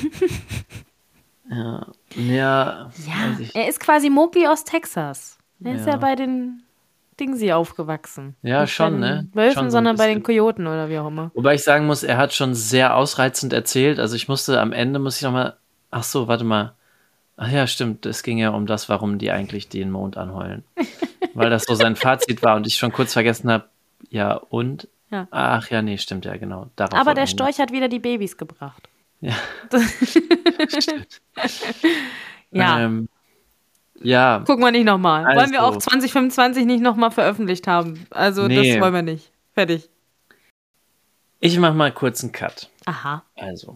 Ja, ja, Ja, weiß ich. er ist quasi Mowgli aus Texas. Er ist ja Ja. bei den Dingsi aufgewachsen. Ja, Nicht schon, bei ne? den Wölfen, Schon so ein sondern bei den bisschen. Kojoten oder wie auch immer. Wobei ich sagen muss, er hat schon sehr ausreizend erzählt. Also ich musste am Ende, muss ich nochmal, ach so, warte mal. Ach ja, stimmt, es ging ja um das, warum die eigentlich den Mond anheulen. Weil das so sein Fazit war und ich schon kurz vergessen habe, ja und? Ja. Ach ja, nee, stimmt ja, genau. Darauf Aber wollten der wir hinaus. Storch hat wieder die Babys gebracht. Ja. Stimmt. Ja, Ähm, ja, gucken wir nicht nochmal. Wollen wir also, auch zwanzig fünfundzwanzig nicht nochmal veröffentlicht haben. Also das nee, wollen wir nicht. Fertig. ich mach mal kurz einen Cut. Aha. Also,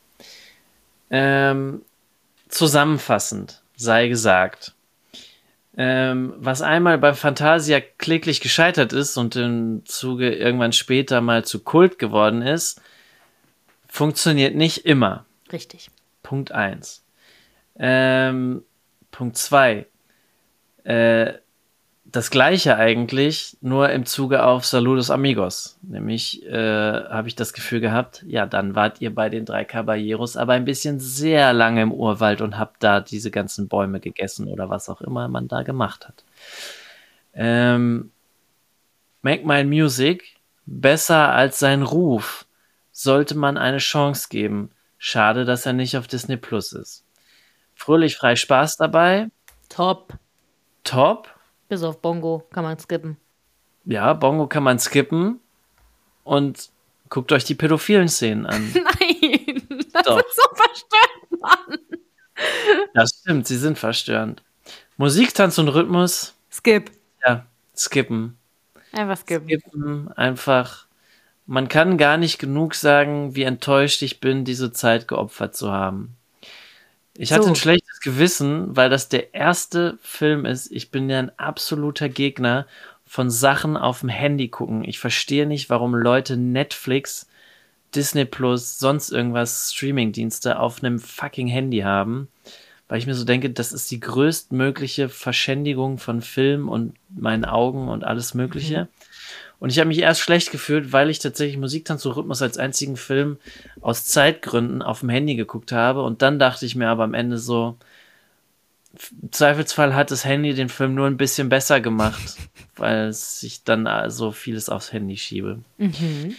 ähm, zusammenfassend sei gesagt, ähm, was einmal bei Fantasia kläglich gescheitert ist und im Zuge irgendwann später mal zu Kult geworden ist, funktioniert nicht immer. Richtig. Punkt eins. Ähm, Punkt zwei. Äh, das gleiche eigentlich, nur im Zuge auf Saludos Amigos. Nämlich äh, habe ich das Gefühl gehabt, ja, dann wart ihr bei den drei Caballeros aber ein bisschen sehr lange im Urwald und habt da diese ganzen Bäume gegessen oder was auch immer man da gemacht hat. Ähm, Make My Music, besser als sein Ruf, sollte man eine Chance geben. Schade, dass er nicht auf Disney Plus ist. Fröhlich frei Spaß dabei, Top. top. Bis auf Bongo kann man skippen. Ja, Bongo kann man skippen und guckt euch die pädophilen Szenen an. Nein, das Doch. ist so verstörend, Mann. Das stimmt, sie sind verstörend. Musik, Tanz und Rhythmus, Skip. ja, skippen. Einfach skippen. Skippen, einfach. Man kann gar nicht genug sagen, wie enttäuscht ich bin, diese Zeit geopfert zu haben. Ich hatte So. ein schlechtes Gewissen, weil das der erste Film ist. Ich bin ja ein absoluter Gegner von Sachen auf dem Handy gucken. Ich verstehe nicht, warum Leute Netflix, Disney Plus, sonst irgendwas, Streamingdienste auf einem fucking Handy haben. Weil ich mir so denke, das ist die größtmögliche Verschändigung von Film und meinen Augen und alles Mögliche. Mhm. Und ich habe mich erst schlecht gefühlt, weil ich tatsächlich Musik, Tanz und Rhythmus als einzigen Film aus Zeitgründen auf dem Handy geguckt habe. Und dann dachte ich mir aber am Ende so, Im Zweifelsfall hat das Handy den Film nur ein bisschen besser gemacht, weil ich dann so vieles aufs Handy schiebe. Mhm.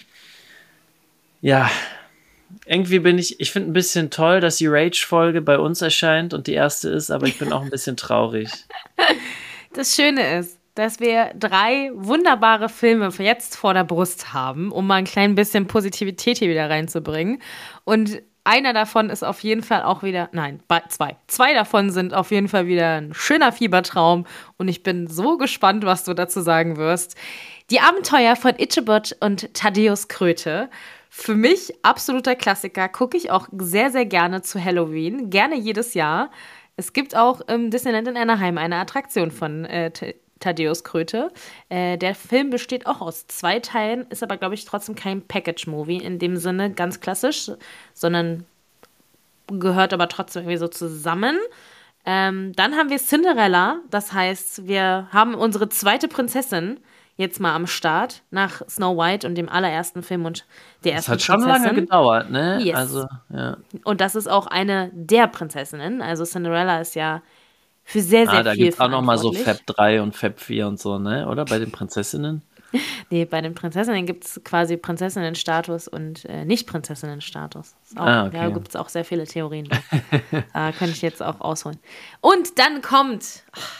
Ja, irgendwie bin ich, ich finde ein bisschen toll, dass die Rage-Folge bei uns erscheint und die erste ist, aber ich bin auch ein bisschen traurig. Das Schöne ist, dass wir drei wunderbare Filme für jetzt vor der Brust haben, um mal ein klein bisschen Positivität hier wieder reinzubringen. Und einer davon ist auf jeden Fall auch wieder, nein, zwei. Zwei davon sind auf jeden Fall wieder ein schöner Fiebertraum. Und ich bin so gespannt, was du dazu sagen wirst. Die Abenteuer von Ichabod und Thaddeus Kröte. Für mich absoluter Klassiker. Gucke ich auch sehr, sehr gerne zu Halloween. Gerne jedes Jahr. Es gibt auch im Disneyland in Anaheim eine Attraktion von äh, Thaddeus Kröte. Äh, der Film besteht auch aus zwei Teilen, ist aber, glaube ich, trotzdem kein Package-Movie in dem Sinne, ganz klassisch, sondern gehört aber trotzdem irgendwie so zusammen. Ähm, dann haben wir Cinderella, das heißt, wir haben unsere zweite Prinzessin jetzt mal am Start, nach Snow White und dem allerersten Film und der ersten Prinzessin. Das hat schon lange gedauert, ne? Yes. Also, ja. Und das ist auch eine der Prinzessinnen, also Cinderella ist ja für sehr, sehr ah, da viel gibt es auch nochmal so verantwortlich. Fab drei und Fab vier und so, ne? Oder bei den Prinzessinnen? Nee, bei den Prinzessinnen gibt es quasi Prinzessinnenstatus und äh, Nicht-Prinzessinnenstatus. Ist auch- Ah, okay. Da gibt es auch sehr viele Theorien. Da könnte ich jetzt auch ausholen. Und dann kommt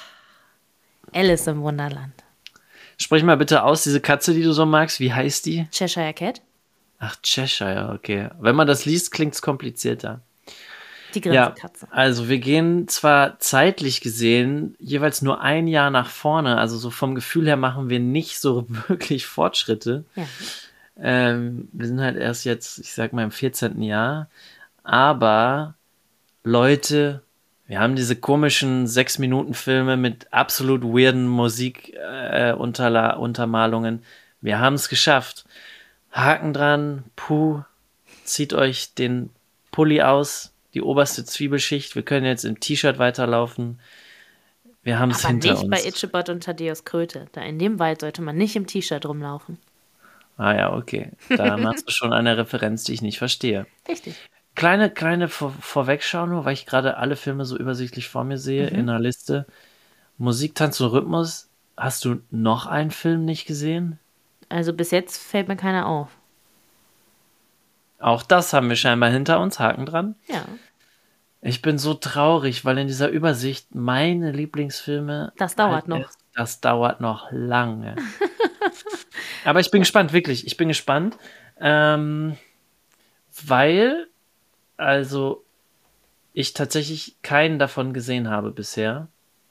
Alice im Wunderland. Sprich mal bitte aus, diese Katze, die du so magst, wie heißt die? Cheshire Cat, Ach, Cheshire, okay. Wenn man das liest, klingt es komplizierter. die Ja, Grinsekatze. also wir gehen zwar zeitlich gesehen jeweils nur ein Jahr nach vorne, also so vom Gefühl her machen wir nicht so wirklich Fortschritte. Ja. Ähm, wir sind halt erst jetzt, ich sag mal, im vierzehnten Jahr. Aber Leute, wir haben diese komischen sechs-Minuten-Filme mit absolut weirden Musik-Untermalungen. wir haben es geschafft. Haken dran, puh, zieht euch den Pulli aus, die oberste Zwiebelschicht. Wir können jetzt im T-Shirt weiterlaufen. Wir haben es Aber hinter nicht uns. bei Ichabod und Thaddeus Kröte. Da in dem Wald sollte man nicht im T-Shirt rumlaufen. Ah ja, okay. Da machst du schon eine Referenz, die ich nicht verstehe. Richtig. Kleine, kleine Vor Vorwegschau nur, weil ich gerade alle Filme so übersichtlich vor mir sehe Mhm. in einer Liste. Musik, Tanz und Rhythmus. Hast du noch einen Film nicht gesehen? Also bis jetzt fällt mir keiner auf. Auch das haben wir scheinbar hinter uns. Haken dran. Ja, Ich bin so traurig, weil in dieser Übersicht meine Lieblingsfilme. Das dauert halt noch. erst- Das dauert noch lange. Aber ich bin gespannt, wirklich. Ich bin gespannt. Ähm, weil, also, ich tatsächlich keinen davon gesehen habe bisher.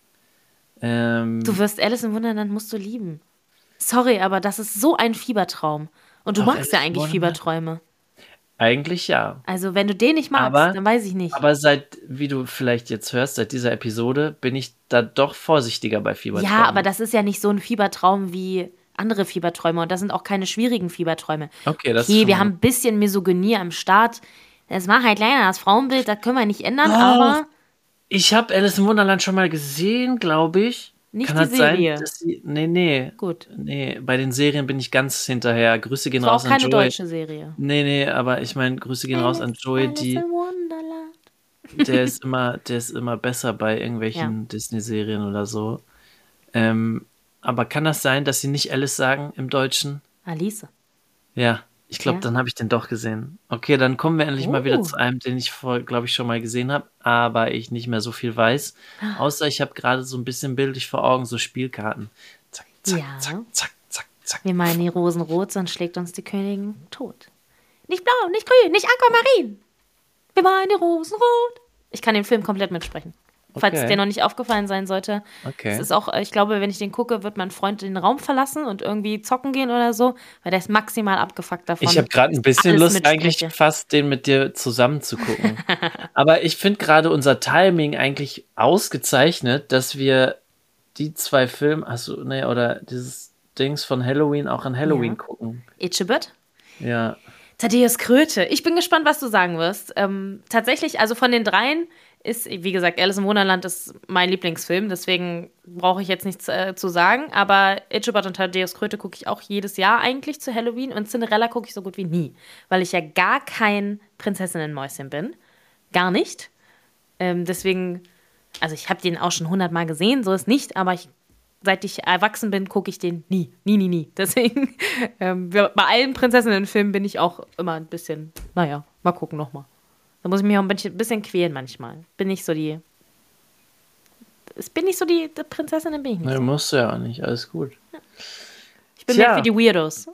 Ähm, du wirst Alice im Wunderland musst du lieben. Sorry, aber das ist so ein Fiebertraum. Und du Auch magst Alice ja im eigentlich Wunderland? Fieberträume. eigentlich ja. Also wenn du den nicht magst, Aber- dann weiß ich nicht. Aber seit, wie du vielleicht jetzt hörst, seit dieser Episode bin ich da doch vorsichtiger bei Fieberträumen. Ja, aber das ist ja nicht so ein Fiebertraum wie andere Fieberträume. Und das sind auch keine schwierigen Fieberträume. Okay, das ist Okay, schon wir mal- haben ein bisschen Misogynie am Start. Das war halt leider das Frauenbild, das können wir nicht ändern, Oh, aber Ich habe Alice im Wunderland schon mal gesehen, glaube ich. Nicht Kann die das sein, Serie. dass sie, nee, nee. gut. Nee, bei den Serien bin ich ganz hinterher. Grüße gehen Das war raus auch an keine Joey. deutsche Serie. Nee, nee, aber ich meine, Grüße gehen raus an Joey, Alice die, in Wonderland. der ist immer, der ist immer besser bei irgendwelchen Disney-Serien oder so. Ähm, aber kann das sein, dass sie nicht Alice sagen im Deutschen? Alice. Ja, ich glaube, Ja. dann habe ich den doch gesehen. Okay, dann kommen wir endlich mal wieder Oh. zu einem, den ich vor, glaube ich, schon mal gesehen habe, aber ich nicht mehr so viel weiß. Außer ich habe gerade so ein bisschen bildlich vor Augen so Spielkarten. Zack, zack, Ja. zack, zack, zack, zack. Wir meinen die Rosen rot, sonst schlägt uns die Königin tot. Nicht blau, nicht grün, nicht Aquamarin. Wir meinen die Rosen rot. Ich kann den Film komplett mitsprechen. Falls Okay. es dir noch nicht aufgefallen sein sollte. Okay. Es ist auch, ich glaube, wenn ich den gucke, wird mein Freund den Raum verlassen und irgendwie zocken gehen oder so, weil der ist maximal abgefuckt davon. Ich habe gerade ein bisschen alles Lust, mitspreche. eigentlich fast den mit dir zusammen zu gucken. Aber ich finde gerade unser Timing eigentlich ausgezeichnet, dass wir die zwei Filme, also, ne, oder dieses Dings von Halloween auch an Halloween Ja. gucken. Ichabod? Ja. Thaddeus Kröte. Ich bin gespannt, was du sagen wirst. Ähm, tatsächlich, also von den dreien ist, wie gesagt, Alice im Wunderland ist mein Lieblingsfilm, deswegen brauche ich jetzt nichts äh, zu sagen. Aber Ichabod und Thaddeus Kröte gucke ich auch jedes Jahr eigentlich zu Halloween und Cinderella gucke ich so gut wie nie, weil ich ja gar kein Prinzessinnenmäuschen bin. Gar nicht. Ähm, deswegen Also ich habe den auch schon hundertmal gesehen, so ist nicht, aber ich, seit ich erwachsen bin, gucke ich den nie. Nie, nie, nie. Deswegen, ähm, bei allen Prinzessinnen-Filmen bin ich auch immer ein bisschen, naja, mal gucken nochmal. Da muss ich mich auch ein bisschen, bisschen quälen manchmal. Bin nicht so die. Es bin nicht so die, die Prinzessin, bin ich nicht. Ne, So. musst du ja auch nicht, alles gut. Ich bin Tja. mehr für die Weirdos.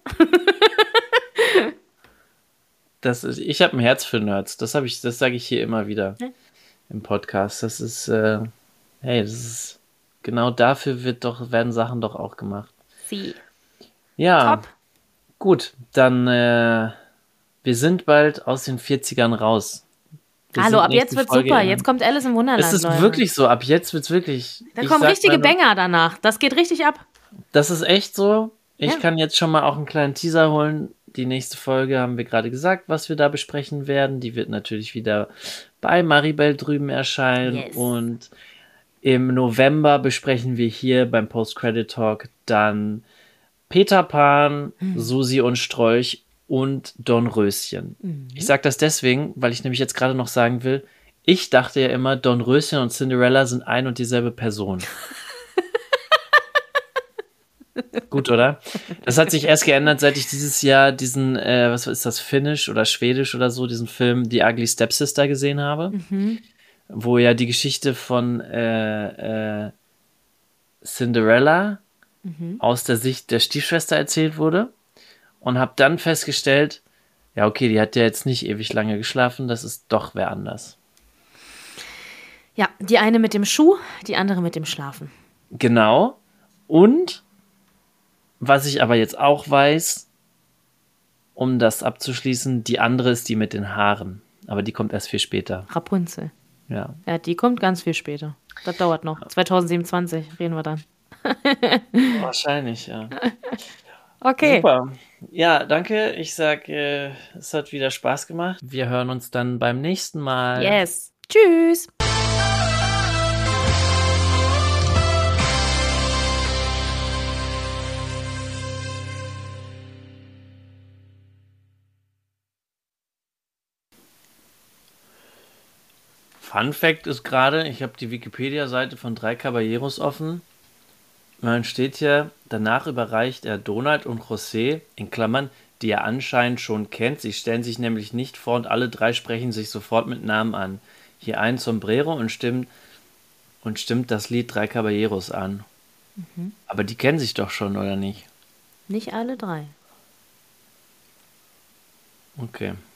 Das ist, ich habe ein Herz für Nerds. Das habe ich, das sage ich hier immer wieder Ja. im Podcast. Das ist, äh, hey, das ist genau dafür wird doch, werden Sachen doch auch gemacht. Sie. Ja, Top. gut, dann äh, wir sind bald aus den vierzigern raus. Wir Hallo, sind ab jetzt nächste wird's Folge super. in- Jetzt kommt Alice im Wunderland, Es ist Leute. wirklich so, ab jetzt wird's wirklich. Da ich kommen sag richtige meine- Banger danach. Das geht richtig ab. Das ist echt so. Ich Ja. kann jetzt schon mal auch einen kleinen Teaser holen. Die nächste Folge haben wir gerade gesagt, was wir da besprechen werden. Die wird natürlich wieder bei Maribel drüben erscheinen. Yes. Und im November besprechen wir hier beim Post-Credit-Talk dann Peter Pan, Susi und Strolch und Dornröschen. Ich sage das deswegen, weil ich nämlich jetzt gerade noch sagen will, ich dachte ja immer, Dornröschen und Cinderella sind ein und dieselbe Person. Gut, oder? Das hat sich erst geändert, seit ich dieses Jahr diesen, äh, was ist das, Finnisch oder Schwedisch oder so, diesen Film The Ugly Stepsister gesehen habe, wo ja die Geschichte von äh, äh, Cinderella aus der Sicht der Stiefschwester erzählt wurde und habe dann festgestellt, ja okay, die hat ja jetzt nicht ewig lange geschlafen, das ist doch wer anders. Ja, die eine mit dem Schuh, die andere mit dem Schlafen. Genau. Und was ich aber jetzt auch weiß, um das abzuschließen, die andere ist die mit den Haaren. Aber die kommt erst viel später. Rapunzel. Ja. Ja, die kommt ganz viel später. Das dauert noch. zwanzig siebenundzwanzig reden wir dann. Wahrscheinlich, ja. Okay. Super. Ja, danke. Ich sag, äh, es hat wieder Spaß gemacht. Wir hören uns dann beim nächsten Mal. Yes. Tschüss. Fun Fact ist gerade, ich habe die Wikipedia-Seite von Drei Caballeros offen. Und dann steht hier, danach überreicht er Donald und José, in Klammern, die er anscheinend schon kennt. Sie stellen sich nämlich nicht vor und alle drei sprechen sich sofort mit Namen an. Hier ein Sombrero und stimmt, und stimmt das Lied Drei Caballeros an. Aber die kennen sich doch schon, oder nicht? Nicht alle drei. Okay.